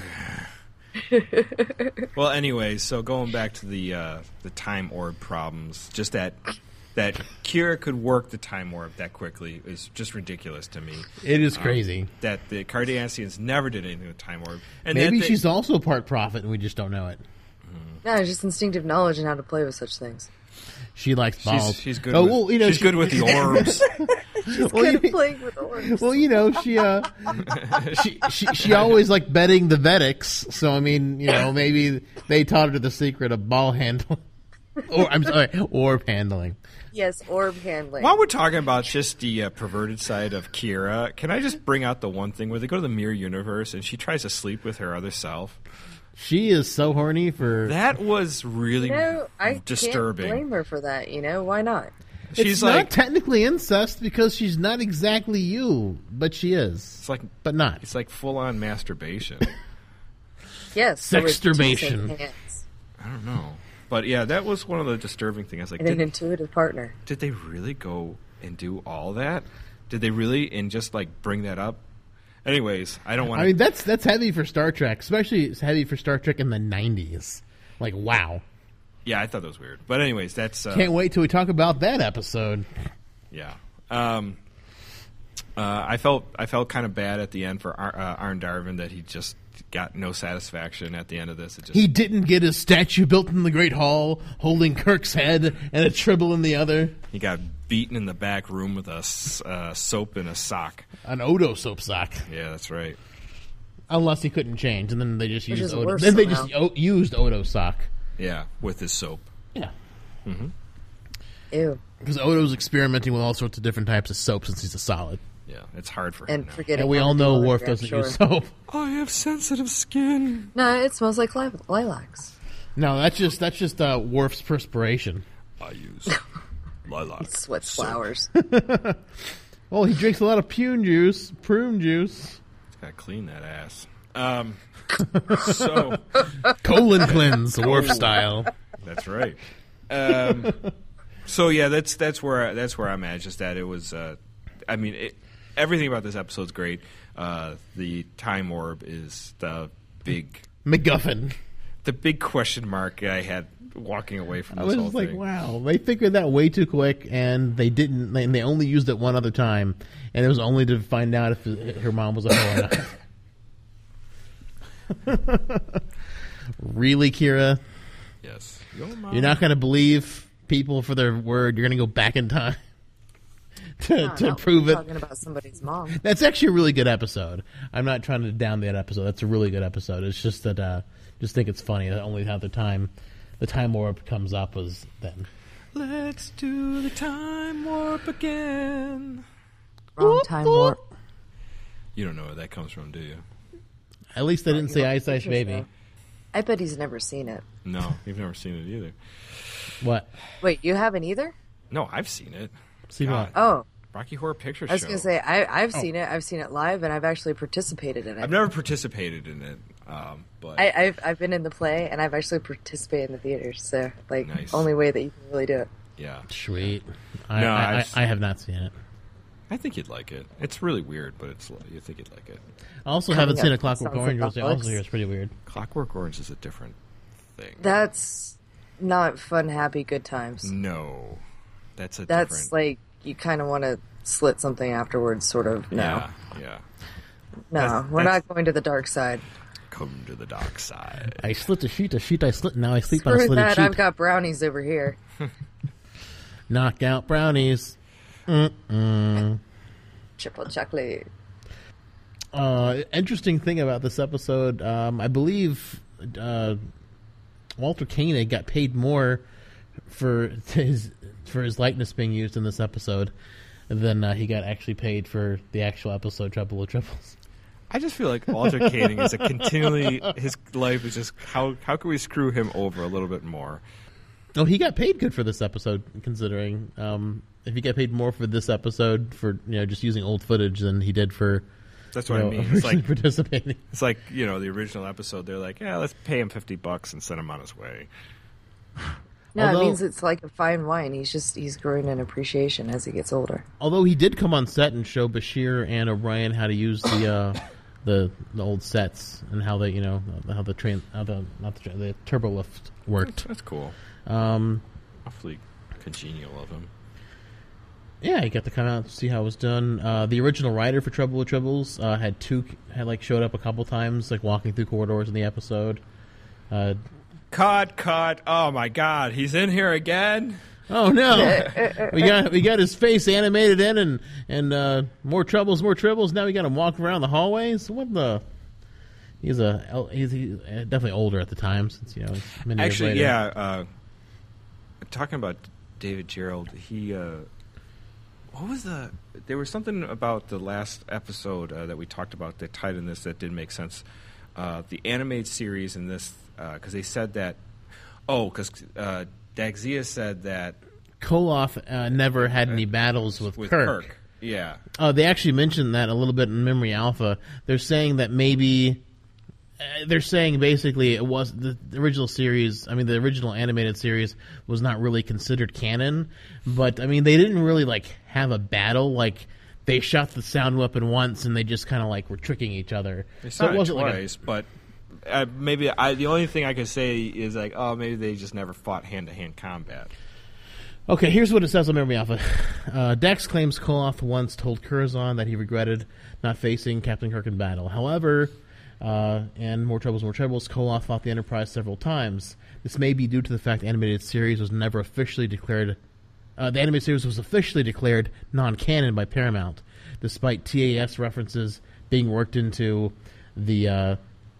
well. Anyway, so going back to the uh, the time orb problems, just that that Kira could work the time orb that quickly is just ridiculous to me. It is crazy. That the Cardassians never did anything with time orb, and Maybe that they- she's also part prophet and we just don't know it. No, it's just instinctive knowledge and how to play with such things. She likes balls. she's, she's good. Oh, with, well, you know, she's she- good with the orbs. well, Good at you, playing with orbs. well, you know, she uh, she she she always liked betting the Vedics. So I mean, you know, maybe they taught her the secret of ball handling. Or I'm sorry, orb handling. Yes, orb handling. While we're talking about just the uh, perverted side of Kira, can I just bring out the one thing where they go to the mirror universe and she tries to sleep with her other self? She is so horny for. That was really You know, I disturbing. can't blame her for that. You know, why not? She's it's like, not technically incest because she's not exactly you, but she is. it's like, But not. it's like full on masturbation. Yes, so with Sexturbation. decent hands I don't know, but yeah, that was one of the disturbing things. I was like, and an did, intuitive partner. did they really go and do all that? Did they really and just like bring that up? Anyways, I don't want I to. mean, that's that's heavy for Star Trek, especially it's heavy for Star Trek in the nineties. Like, wow. Yeah, I thought that was weird. But anyways, that's uh, Can't wait till we talk about that episode. yeah. Um, uh, I felt I felt kind of bad at the end for Ar- uh, Arn Darvin that he just got no satisfaction at the end of this. It just He didn't get his statue built in the Great Hall, holding Kirk's head and a tribble in the other. he got beaten in the back room with a s- uh, soap and a sock. An Odo soap sock. Yeah, that's right. Unless he couldn't change, and then they just Which used is Odo. worse Then they somehow. just o- used Odo sock. Yeah, with his soap. Yeah. Ew. Because Odo's experimenting with all sorts of different types of soap since he's a solid. Yeah, it's hard for him And now. forgetting. And we how all to do know other Worf crap, doesn't sure. use soap. I have sensitive skin. No, it smells like li- lilacs. No, that's just that's just uh, Worf's perspiration. I use lilac. Sweats soap. flowers. Oh, he drinks a lot of prune juice. Prune juice. Gotta clean that ass. Um, so Colon cleanse, Worf style. that's right. Um, so yeah, that's that's where that's where I'm at. Just that it was. Uh, I mean, it, everything about this episode's great. Uh, the time orb is the big, MacGuffin. the big question mark I had walking away from I this was whole just like, thing. wow, they figured that way too quick, and they didn't. They, they only used it one other time, and it was only to find out if her mom was a hoe or not. Really, Kira? Yes, Your mom. You're not going to believe people for their word. You're going to go back in time to, to Not prove it. Talking about somebody's mom. That's actually a really good episode. I'm not trying to down that episode. That's a really good episode. It's just that, uh, just think it's funny that only how the time, the time warp comes up was then. Let's do the time warp again. Wrong time warp. You don't know where that comes from, do you? At least they didn't you say want Ice Ice pictures, Baby. though. I bet he's never seen it. No, you've never seen it either. What? Wait, you haven't either? No, I've seen it. See God. what? Oh, Rocky Horror Picture I was Show. gonna say I, I've seen it. I've seen it live, and I've actually participated in it. I've never participated in it, um, but I, I've I've been in the play, and I've actually participated in the theaters. So, like, Nice. only way that you can really do it. yeah, Sweet. I, No, I, I, I've- I have not seen it. I think you'd like it. It's really weird, but it's you think you'd like it. I also Coming haven't seen up, a Clockwork sounds Orange, like which I Alex. also hear is pretty weird. Clockwork Orange is a different thing. That's not fun, happy, good times. no, that's a That's different. like you kind of want to slit something afterwards, sort of. No, yeah, yeah. no, That's- we're that's- not going to the dark side. Come to the dark side. I slit a sheet, a sheet I slit, now I sleep on a Screw slitted that! sheet. I've got brownies over here. Knockout brownies. Mm-mm. Triple chocolate. Uh, interesting thing about this episode, um, I believe uh, Walter Koenig got paid more for his for his likeness being used in this episode than uh, he got actually paid for the actual episode Trouble with Triples. I just feel like Walter Koenig is a continually his life is just how how can we screw him over a little bit more? Oh, he got paid good for this episode, considering um, if he got paid more for this episode for you know just using old footage than he did for That's you what know, I mean. It's like participating. it's like you know the original episode. They're like, yeah, let's pay him fifty bucks and send him on his way. No, Although- it means it's like a fine wine. He's just he's growing in appreciation as he gets older. Although he did come on set and show Bashir and O'Brien how to use the uh, the the old sets and how they you know how the train how the not the, tra- the turbo lift worked. That's cool. Um, Awfully congenial of him. yeah, he got to come out and see how it was done. Uh, the original writer for Trouble with Tribbles uh, had two had like showed up a couple times, like walking through corridors in the episode. Uh, Cut, cut. Oh my God, he's in here again. oh no, we got we got his face animated in, and and uh, more troubles, more tribbles. Now we got him walking around the hallways. What the? He's a he's, he's definitely older at the time since you know it's many Actually, years later. yeah. Uh, talking about David Gerald, he. Uh, what was the? There was something about the last episode uh, that we talked about that tied in this that didn't make sense. Uh, the animated series in this, because they said that. Oh, because uh, Dagzia said that Koloff uh, never had any battles with, with Kirk. Kirk. Yeah. Uh, they actually mentioned that a little bit in Memory Alpha. They're saying that maybe uh, they're saying basically it was the, the original series. I mean, the original animated series was not really considered canon, but I mean, they didn't really like have a battle. Like they shot the sound weapon once, and they just kind of like were tricking each other. They So saw it like a- twice, but uh, maybe I, the only thing I could say is like, oh, maybe they just never fought hand to hand combat. Okay, here's what it says on Memory Alpha. Uh, Dex claims Koloff once told Curzon that he regretted not facing Captain Kirk in battle. However, Uh, and more troubles, more troubles. Koloth fought the Enterprise several times. This may be due to the fact the animated series was never officially declared. Uh, the animated series was officially declared non-canon by Paramount, despite T A S references being worked into the uh,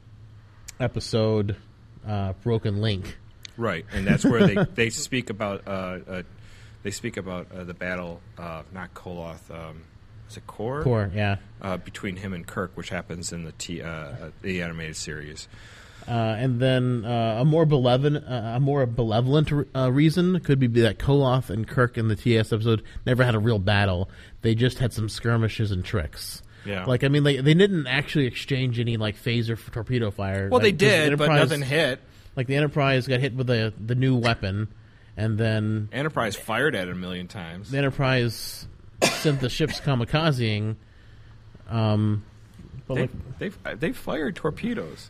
episode uh, "Broken Link." Right, and that's where they, they speak about uh, uh, they speak about uh, the battle, uh, not Koloth. Um, Is it Core? Core, yeah. Uh, between him and Kirk, which happens in the T, uh, uh, the animated series. Uh, and then uh, a more benevolent, uh, a more benevolent uh, reason could be that Koloth and Kirk in the T A S episode never had a real battle. They just had some skirmishes and tricks. Yeah. Like, I mean, like, they didn't actually exchange any, like, phaser for torpedo fire. Well, like, they did, the but nothing hit. Like, the Enterprise got hit with the, the new weapon, and then... Enterprise fired at it a million times. The Enterprise... sent the ships kamikazing. Um, but they, like, they've they've fired torpedoes.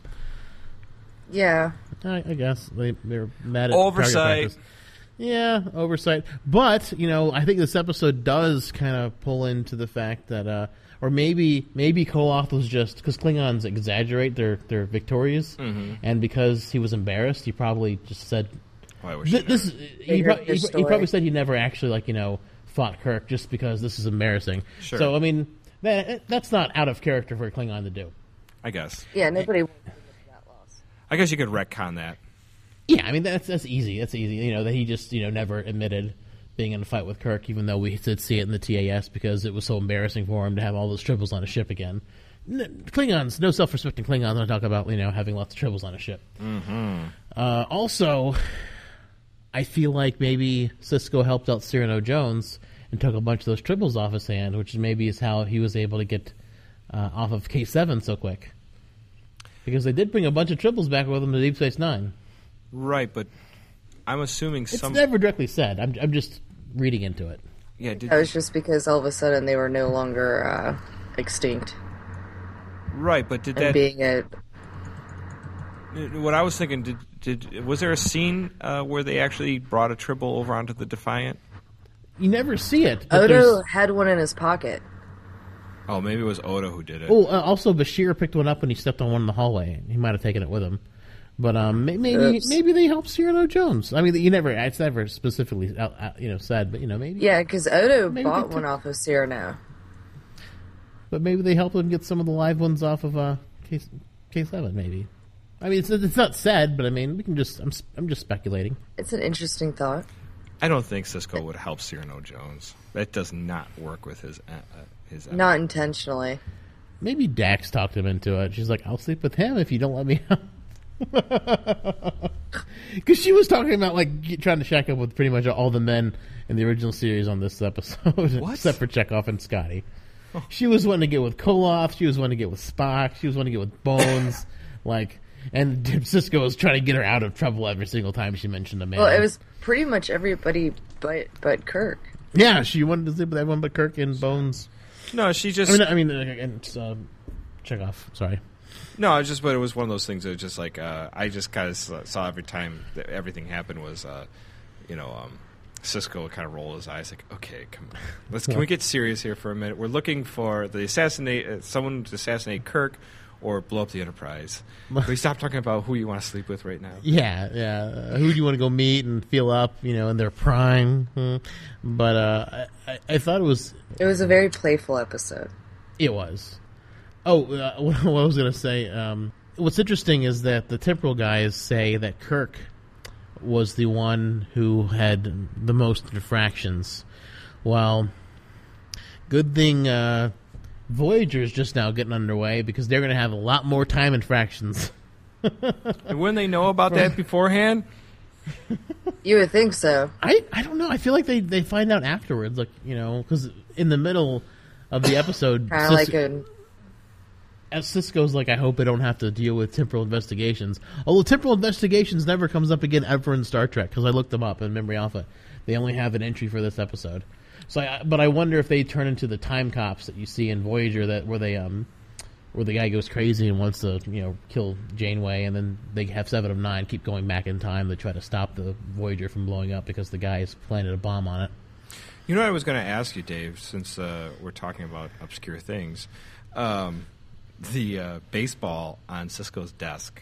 Yeah, I, I guess they they're mad at Oversight. target practice. Yeah, oversight. But you know, I think this episode does kind of pull into the fact that, uh, or maybe maybe Koloth was just because Klingons exaggerate their their victories, Mm-hmm. and because he was embarrassed, he probably just said, Oh, I wish Th- you "This." knew. He, Figured pro- your he, he story. probably said he never actually like you know fought Kirk just because this is embarrassing. Sure. So I mean, that that's not out of character for a Klingon to do. I guess. yeah. Nobody wants to admit that loss. I guess you could retcon that. Yeah, I mean that's that's easy. That's easy. You know that he just you know never admitted being in a fight with Kirk, even though we did see it in the T A S because it was so embarrassing for him to have all those tribbles on a ship again. N- Klingons, no self-respecting Klingons don't talk about you know having lots of tribbles on a ship. Mm-hmm. Uh, also, I feel like maybe Sisko helped out Cyrano Jones and took a bunch of those tribbles off his hand, which maybe is how he was able to get uh, off of K seven so quick. Because they did bring a bunch of tribbles back with them to Deep Space Nine. Right, but I'm assuming It's some. never directly said. I'm, I'm just reading into it. Yeah, did, That was just because all of a sudden they were no longer uh, extinct right, but did and that? being a What I was thinking, did did was there a scene uh, where they actually brought a tribble over onto the Defiant? You never see it. but Odo there's- had one in his pocket. Oh, maybe it was Odo who did it. Oh, uh, also Bashir picked one up when he stepped on one in the hallway. He might have taken it with him. But um, may- maybe Oops. maybe they helped Cyrano Jones. I mean, you never it's never specifically out, out, you know said, but you know maybe. Yeah, because Odo Maybe bought they one took- off of Cyrano. But maybe they helped him get some of the live ones off of uh, K K seven. Maybe. I mean, it's it's not said, but I mean, we can just I'm I'm just speculating. It's an interesting thought. I don't think Sisko would help Cyrano Jones. That does not work with his uh, uh, his. Not intentionally. Maybe Dax talked him into it. She's like, "I'll sleep with him if you don't let me." Because she was talking about like get- trying to shack up with pretty much all the men in the original series on this episode, What? except for Chekhov and Scotty. She was wanting to get with Koloth. She was wanting to get with Spock. She was wanting to get with Bones. like, and Cisco was trying to get her out of trouble every single time she mentioned a man. Well, it was pretty much everybody but but Kirk. yeah. She wanted to sleep with everyone but Kirk and Bones. No, she just. I mean, I mean, uh, and uh, Chekhov. Sorry. No, it's just, but it was one of those things that was just like uh, I just kind of saw every time that everything happened was, uh, you know, um, Sisko would kind of roll his eyes like, okay, come on, let's can we get serious here for a minute? We're looking for the assassinate uh, someone to assassinate Kirk or blow up the Enterprise. Can we stop talking about who you want to sleep with right now? Yeah, yeah. Uh, who do you want to go meet and feel up, you know, in their prime? Hmm. But uh, I, I, I thought it was, It was a very playful episode. it was. Oh, uh, what I was going to say, um, what's interesting is that the temporal guys say that Kirk was the one who had the most diffractions. Well, good thing uh, Voyager's just now getting underway because they're going to have a lot more time infractions. And wouldn't they know about that beforehand? You would think so. I, I don't know. I feel like they, they find out afterwards, like, you know, because in the middle of the episode, Kind of Cis- like a as Cisco's like, I hope I don't have to deal with temporal investigations. Although temporal investigations never comes up again ever in Star Trek, because I looked them up in Memory Alpha. They only have an entry for this episode. So, I, but I wonder if they turn into the time cops that you see in Voyager, that where they um, where the guy goes crazy and wants to you know kill Janeway, and then they have Seven of Nine keep going back in time to try to stop the Voyager from blowing up because the guy has planted a bomb on it. You know what I was going to ask you, Dave, since uh, we're talking about obscure things. Um, the uh, baseball on Sisko's desk.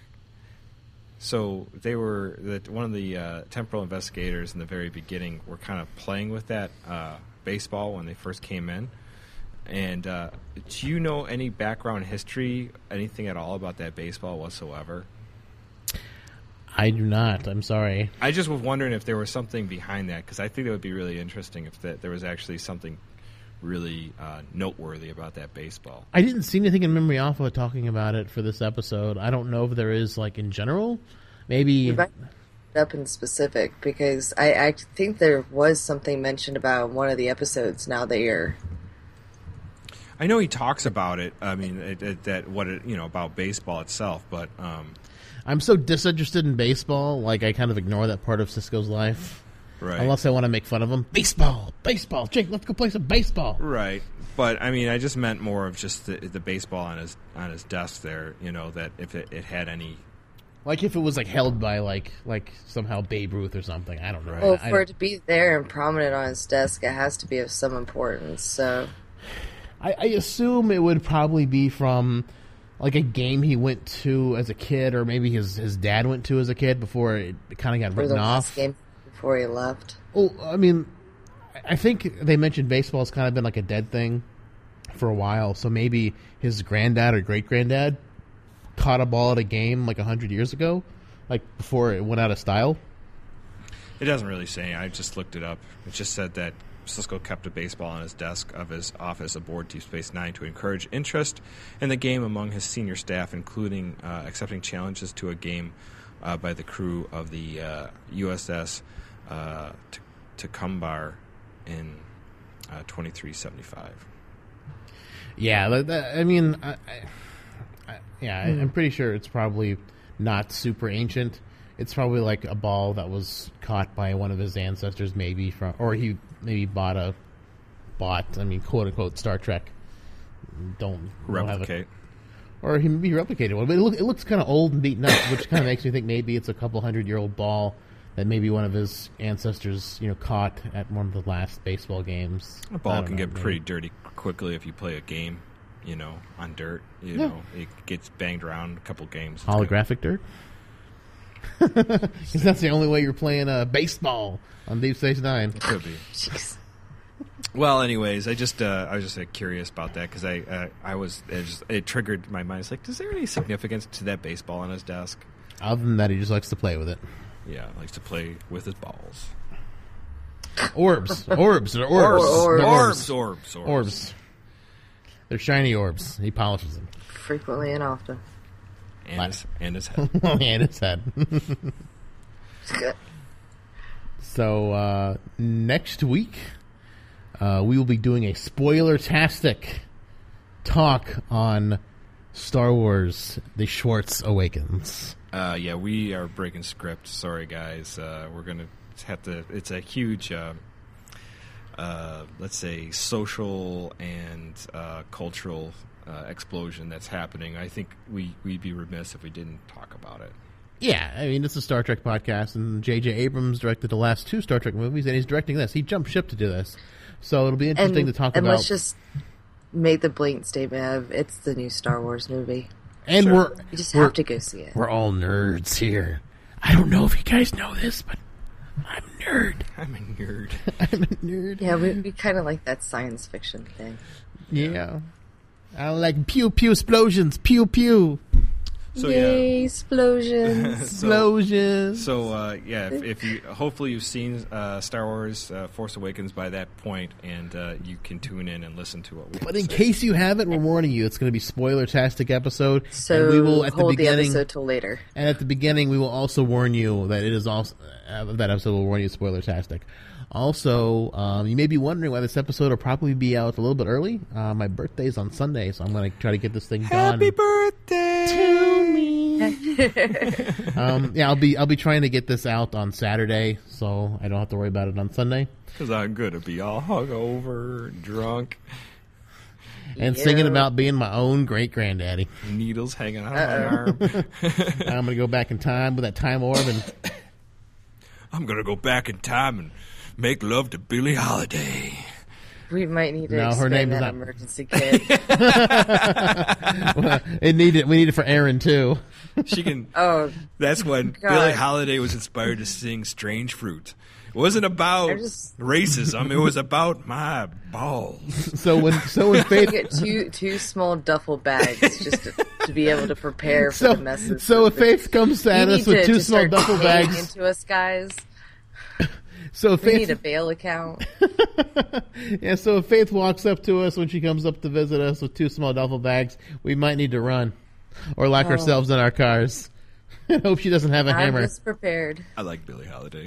So they were that one of the uh, temporal investigators in the very beginning were kind of playing with that uh, baseball when they first came in. And uh, do you know any background history, anything at all about that baseball whatsoever? I do not. I'm sorry. I just was wondering if there was something behind that, because I think it would be really interesting if that there was actually something really uh, noteworthy about that baseball. I didn't see anything in Memory Alpha talking about it for this episode. I don't know if there is, like, in general. Maybe... You might up in specific, because I, I think there was something mentioned about one of the episodes now that you're... I know he talks about it, I mean, it, it, that what it, you know, about baseball itself, but... Um, I'm so disinterested in baseball, like, I kind of ignore that part of Sisko's life. Right. Unless I want to make fun of him. Baseball! Baseball! Jake, let's go play some baseball! Right. But, I mean, I just meant more of just the, the baseball on his on his desk there, you know, that if it, it had any... Like if it was, like, held by, like, like somehow Babe Ruth or something. I don't know. Well, I, for I it to be there and prominent on his desk, it has to be of some importance, so... I, I assume it would probably be from... like a game he went to as a kid, or maybe his, his dad went to as a kid before it kind of got Or written the last off. game before he left. Well, I mean, I think they mentioned baseball's kind of been like a dead thing for a while, so maybe his granddad or great-granddad caught a ball at a game like a hundred years ago, like before it went out of style. It doesn't really say. I just looked it up. It just said that Sisko kept a baseball on his desk of his office aboard Deep Space Nine to encourage interest in the game among his senior staff, including uh, accepting challenges to a game uh, by the crew of the uh, U S S uh, Tucumbar in uh, twenty-three seventy-five. Yeah, that, that, I mean, I, I, I, yeah, mm. I'm pretty sure it's probably not super ancient. It's probably like a ball that was caught by one of his ancestors, maybe from, or he maybe bought a, bought, I mean, quote unquote, Star Trek. Don't replicate, don't or he maybe replicated one, but it, look, it looks kind of old and beaten up, which kind of makes me think maybe it's a couple hundred year old ball that maybe one of his ancestors, you know, caught at one of the last baseball games. A ball can know, get maybe. pretty dirty quickly if you play a game, you know, on dirt. You Yeah. know, it gets banged around a couple games. It's Holographic dirt. Because that's the only way you're playing uh, baseball on Deep Space Nine. It could be. Jeez. Well, anyways, I just uh, I was just uh, curious about that because I uh, I was it, just, it triggered my mind. It's like, is there any significance to that baseball on his desk? Other than that, he just likes to play with it. Yeah, likes to play with his balls. Orbs, orbs, or orbs, Or- They're Orbs, orbs, orbs. orbs. They're shiny orbs. He polishes them. Frequently and often. And his, and his head. And his head. So uh, next week, uh, we will be doing a spoiler-tastic talk on Star Wars: The Schwartz Awakens. Uh, yeah, we are breaking script. Sorry, guys. Uh, we're gonna have to. It's a huge, uh, uh, let's say, social and uh, cultural uh, explosion that's happening. I think we we'd be remiss if we didn't talk about it. Yeah, I mean, it's a Star Trek podcast, and J J Abrams directed the last two Star Trek movies, and he's directing this. He jumped ship to do this. So it'll be interesting and, to talk and about... let's just make the blatant statement of it's the new Star Wars movie. And Sure. we're... You just we're, have to go see it. We're all nerds here. I don't know if you guys know this, but I'm a nerd. I'm a nerd. I'm a nerd. Yeah, we, we kind of like that science fiction thing. Yeah. I like pew pew explosions. Pew pew. So Yay, yeah. explosions. Explosions. So uh, yeah, if, if you hopefully you've seen uh, Star Wars: uh, Force Awakens by that point, and uh, you can tune in and listen to what we. But have in to say. case you haven't, we're warning you. It's going to be spoiler-tastic episode. So and we will at hold the beginning. the episode till later. And at the beginning, we will also warn you that it is also uh, that episode will warn you spoiler-tastic. Also, um, you may be wondering why this episode will probably be out a little bit early. Uh, my birthday's on Sunday, so I'm going to try to get this thing done. Happy birthday to me. um, yeah, I'll be I'll be trying to get this out on Saturday, so I don't have to worry about it on Sunday. Because I'm gonna be all hungover, drunk, And Yeah. singing about being my own great granddaddy. needles hanging out Uh-oh. of my arm. I'm going to go back in time with that time orb and I'm gonna go back in time and make love to Billie Holiday. We might need to No, her expand name is that not- emergency kit. Well, it needed. We need it for Aaron too. She can. Oh, That's when God. Billie Holiday was inspired to sing "Strange Fruit." It wasn't about I just- racism. It was about my balls. So when so when you Faith get two two small duffel bags just to, to be able to prepare for so the messes. so if that- Faith comes you at us need with to- two to small start duffel paying bags, into us, guys. so if We need a Faith bail account. yeah, so if Faith walks up to us when she comes up to visit us with two small duffel bags, we might need to run or lock Oh. ourselves in our cars. I hope she doesn't have a I'm hammer. just prepared. I like Billie Holiday.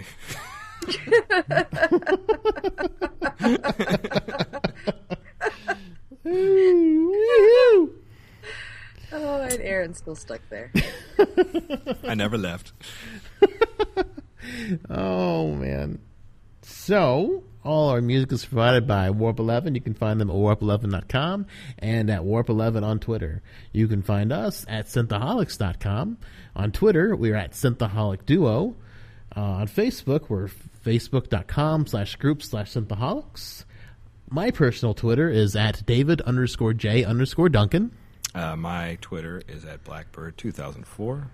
Woo-hoo. Oh, and Aaron's still stuck there. I never left. Oh man. So all our music is provided by Warp eleven. You can find them at warp eleven dot com and at Warp eleven on Twitter. You can find us at synthaholics dot com. On Twitter, we're at Synthaholic Duo. Uh, on Facebook, we're facebook.com slash group slash synthaholics. My personal Twitter is at David underscore J underscore Duncan. Uh, my Twitter is at Blackbird two thousand four.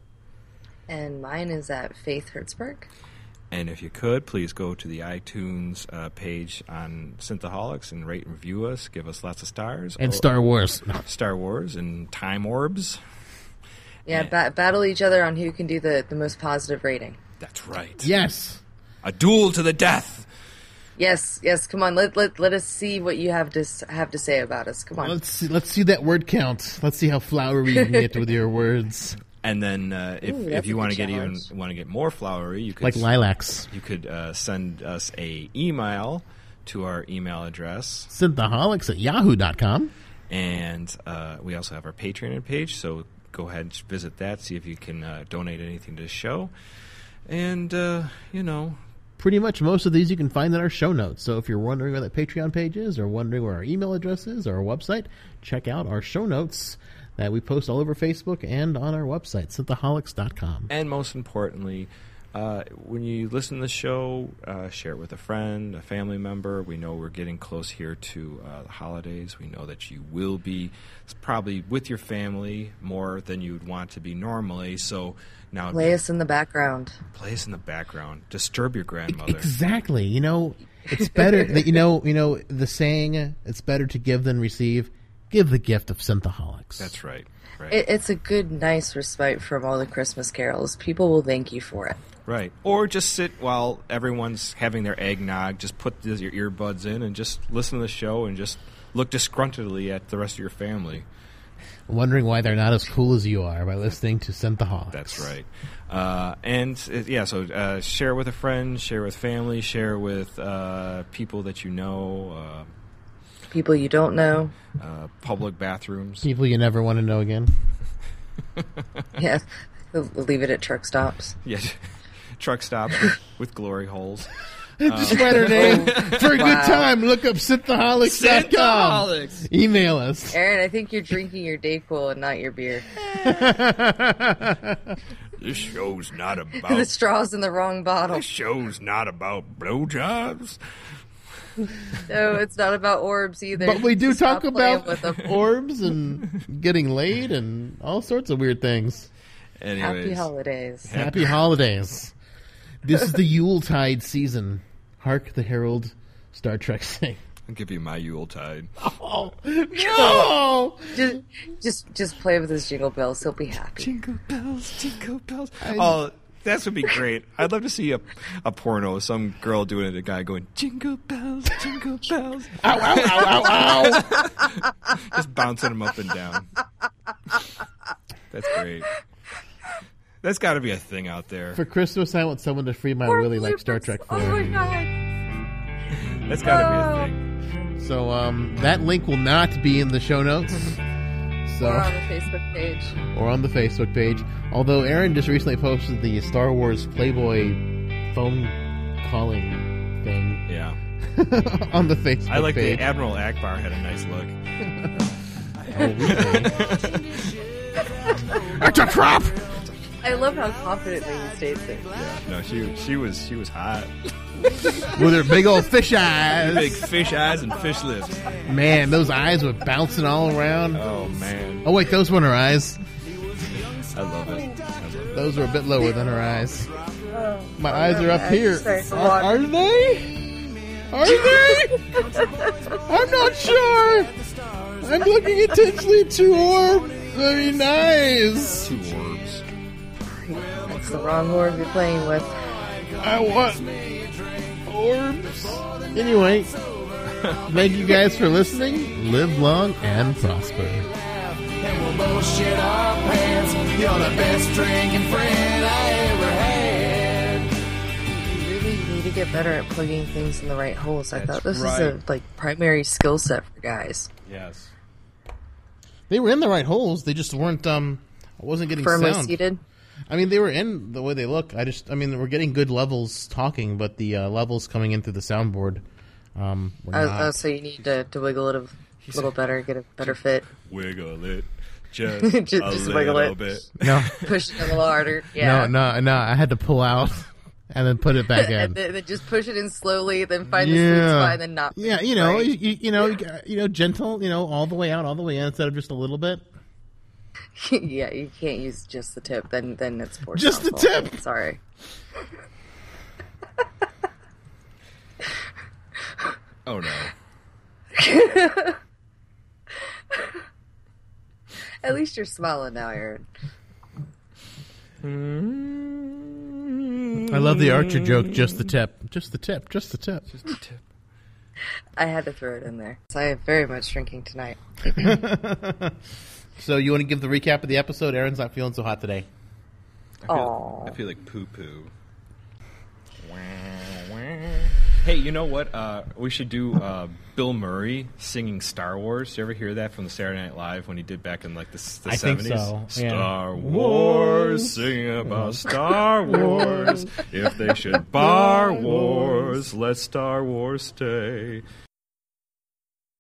And mine is at Faith Hertzberg. And if you could, please go to the iTunes uh, page on Synthaholics and rate and review us. Give us lots of stars. And Oh, Star Wars. Star Wars and Time Orbs. Yeah, Yeah. ba- battle each other on who can do the, the most positive rating. That's right. Yes. A duel to the death. Yes, yes. Come on, let let let us see what you have to s- have to say about us. Come on. Let's see, let's see that word count. Let's see how flowery you can get with your words. And then uh, if, Ooh, if that's you a want to good get even challenge. want to get more flowery, you could Like lilacs. you could uh, send us a email to our email address. Synthaholics at yahoo dot com. And uh, we also have our Patreon page, so go ahead and visit that, see if you can uh, donate anything to the show. And, uh, you know, Pretty much most of these you can find in our show notes. So if you're wondering where that Patreon page is or wondering where our email address is or our website, check out our show notes that we post all over Facebook and on our website, synthaholics dot com. and most importantly, uh, when you listen to the show, uh, share it with a friend, a family member. We know we're getting close here to uh, the holidays. We know that you will be probably with your family more than you'd want to be normally. So now Play us in the background. play us in the background. Disturb your grandmother. Exactly. You know, it's better that you know, you know, the saying, it's better to give than receive. Give the gift of Synthaholics. That's right. Right. It, it's a good, nice respite from all the Christmas carols. People will thank you for it. Right. Or just sit while everyone's having their eggnog, just put the, your earbuds in and just listen to the show and just look disgruntledly at the rest of your family. Wondering why they're not as cool as you are by listening to Synthaholics. That's right. Uh, and, uh, yeah, so uh, share with a friend, share with family, share with uh, people that you know, People you don't know. uh, uh, public bathrooms. People you never want to know again. Yeah, they'll leave it at truck stops. Yeah. Truck stops with, with glory holes. Just write our name. For a good Wow. time, look up synthaholics dot com. Synthaholics. Email us. Aaron, I think you're drinking your Dayquil and not your beer. This show's not the about. straw's in the wrong bottle. This show's not about blowjobs. No, it's not about orbs either. But we do Stop talk playing about with them. orbs and getting laid and all sorts of weird things. Anyways. Happy holidays. Happy holidays. This is the Yuletide season. Hark the herald Star Trek sing. I'll give you my Yuletide. Oh, no! Just, just, just play with his jingle bells. He'll be happy. Jingle bells, jingle bells. Oh, that would be great. I'd love to see a, a porno, some girl doing it, a guy going, jingle bells, jingle bells. Ow, ow, ow, ow, ow. Just bouncing them up and down. That's great. That's got to be a thing out there. For Christmas, I want someone to free my willy like Star Trek Oh my four. god. That's got to be a thing. So um, that link will not be in the show notes. So Or on the Facebook page. or on the Facebook page. Although Aaron just recently posted the Star Wars Playboy phone calling thing Yeah. on the Facebook I like page. the Admiral Akbar had a nice look. Oh, really? It's a trap! I love how confidently he states it. Yeah, no, she she was she was hot. With her big old fish eyes. Big fish eyes and fish lips. Man, those eyes were bouncing all around. Oh man. Oh wait, those weren't her eyes. I love it. I love it. Those were a bit lower than her eyes. My Oh, eyes are up man, here. sorry for Are, are they? Are they? I'm not sure. I'm looking intensely at two orbs. Very nice. Two orbs. That's the wrong orb you're playing with. I want orbs. Anyway, thank you guys for listening. Live long and prosper. And we'll both shit our pants. You're the best drinking friend I ever had. You really need to get better at plugging things in the right holes. I That's thought this right. was a like primary skill set for guys. Yes. They were in the right holes. They just weren't. Um, I wasn't getting Firmly sound. seated. I mean, they were in the way they look. I just, I mean, we're getting good levels talking, but the uh, levels coming in through the soundboard, um, were Oh, not. oh, so you need to, to wiggle it a little better, get a better fit. Wiggle it. Just, Just- a just little wiggle it. bit. No, Push it a little harder. Yeah. no, no, no. I had to pull out and then put it back in. and then, then just push it in slowly, then find the sweet Yeah. spot, and then not. Yeah, you know, Right. you, you, you know, you, got- you know, gentle, you know, all the way out, all the way in, instead of just a little bit. Yeah, you can't use just the tip. Then, then it's poor. Just the sound tip! Sorry. Oh no. At least you're smiling now, Aaron. I love the Archer joke. Just the tip. Just the tip. Just the tip. Just a tip. I had to throw it in there. So I am very much drinking tonight. So you want to give the recap of the episode? Aaron's not feeling so hot today. I feel, Aw. I feel like poo poo. Hey, you know what? Uh, we should do uh, Bill Murray singing Star Wars. You ever hear that from the Saturday Night Live when he did back in like the, the I think seventies? so, yeah. Star Wars, singing about Star Wars. If they should bar wars, let Star Wars stay.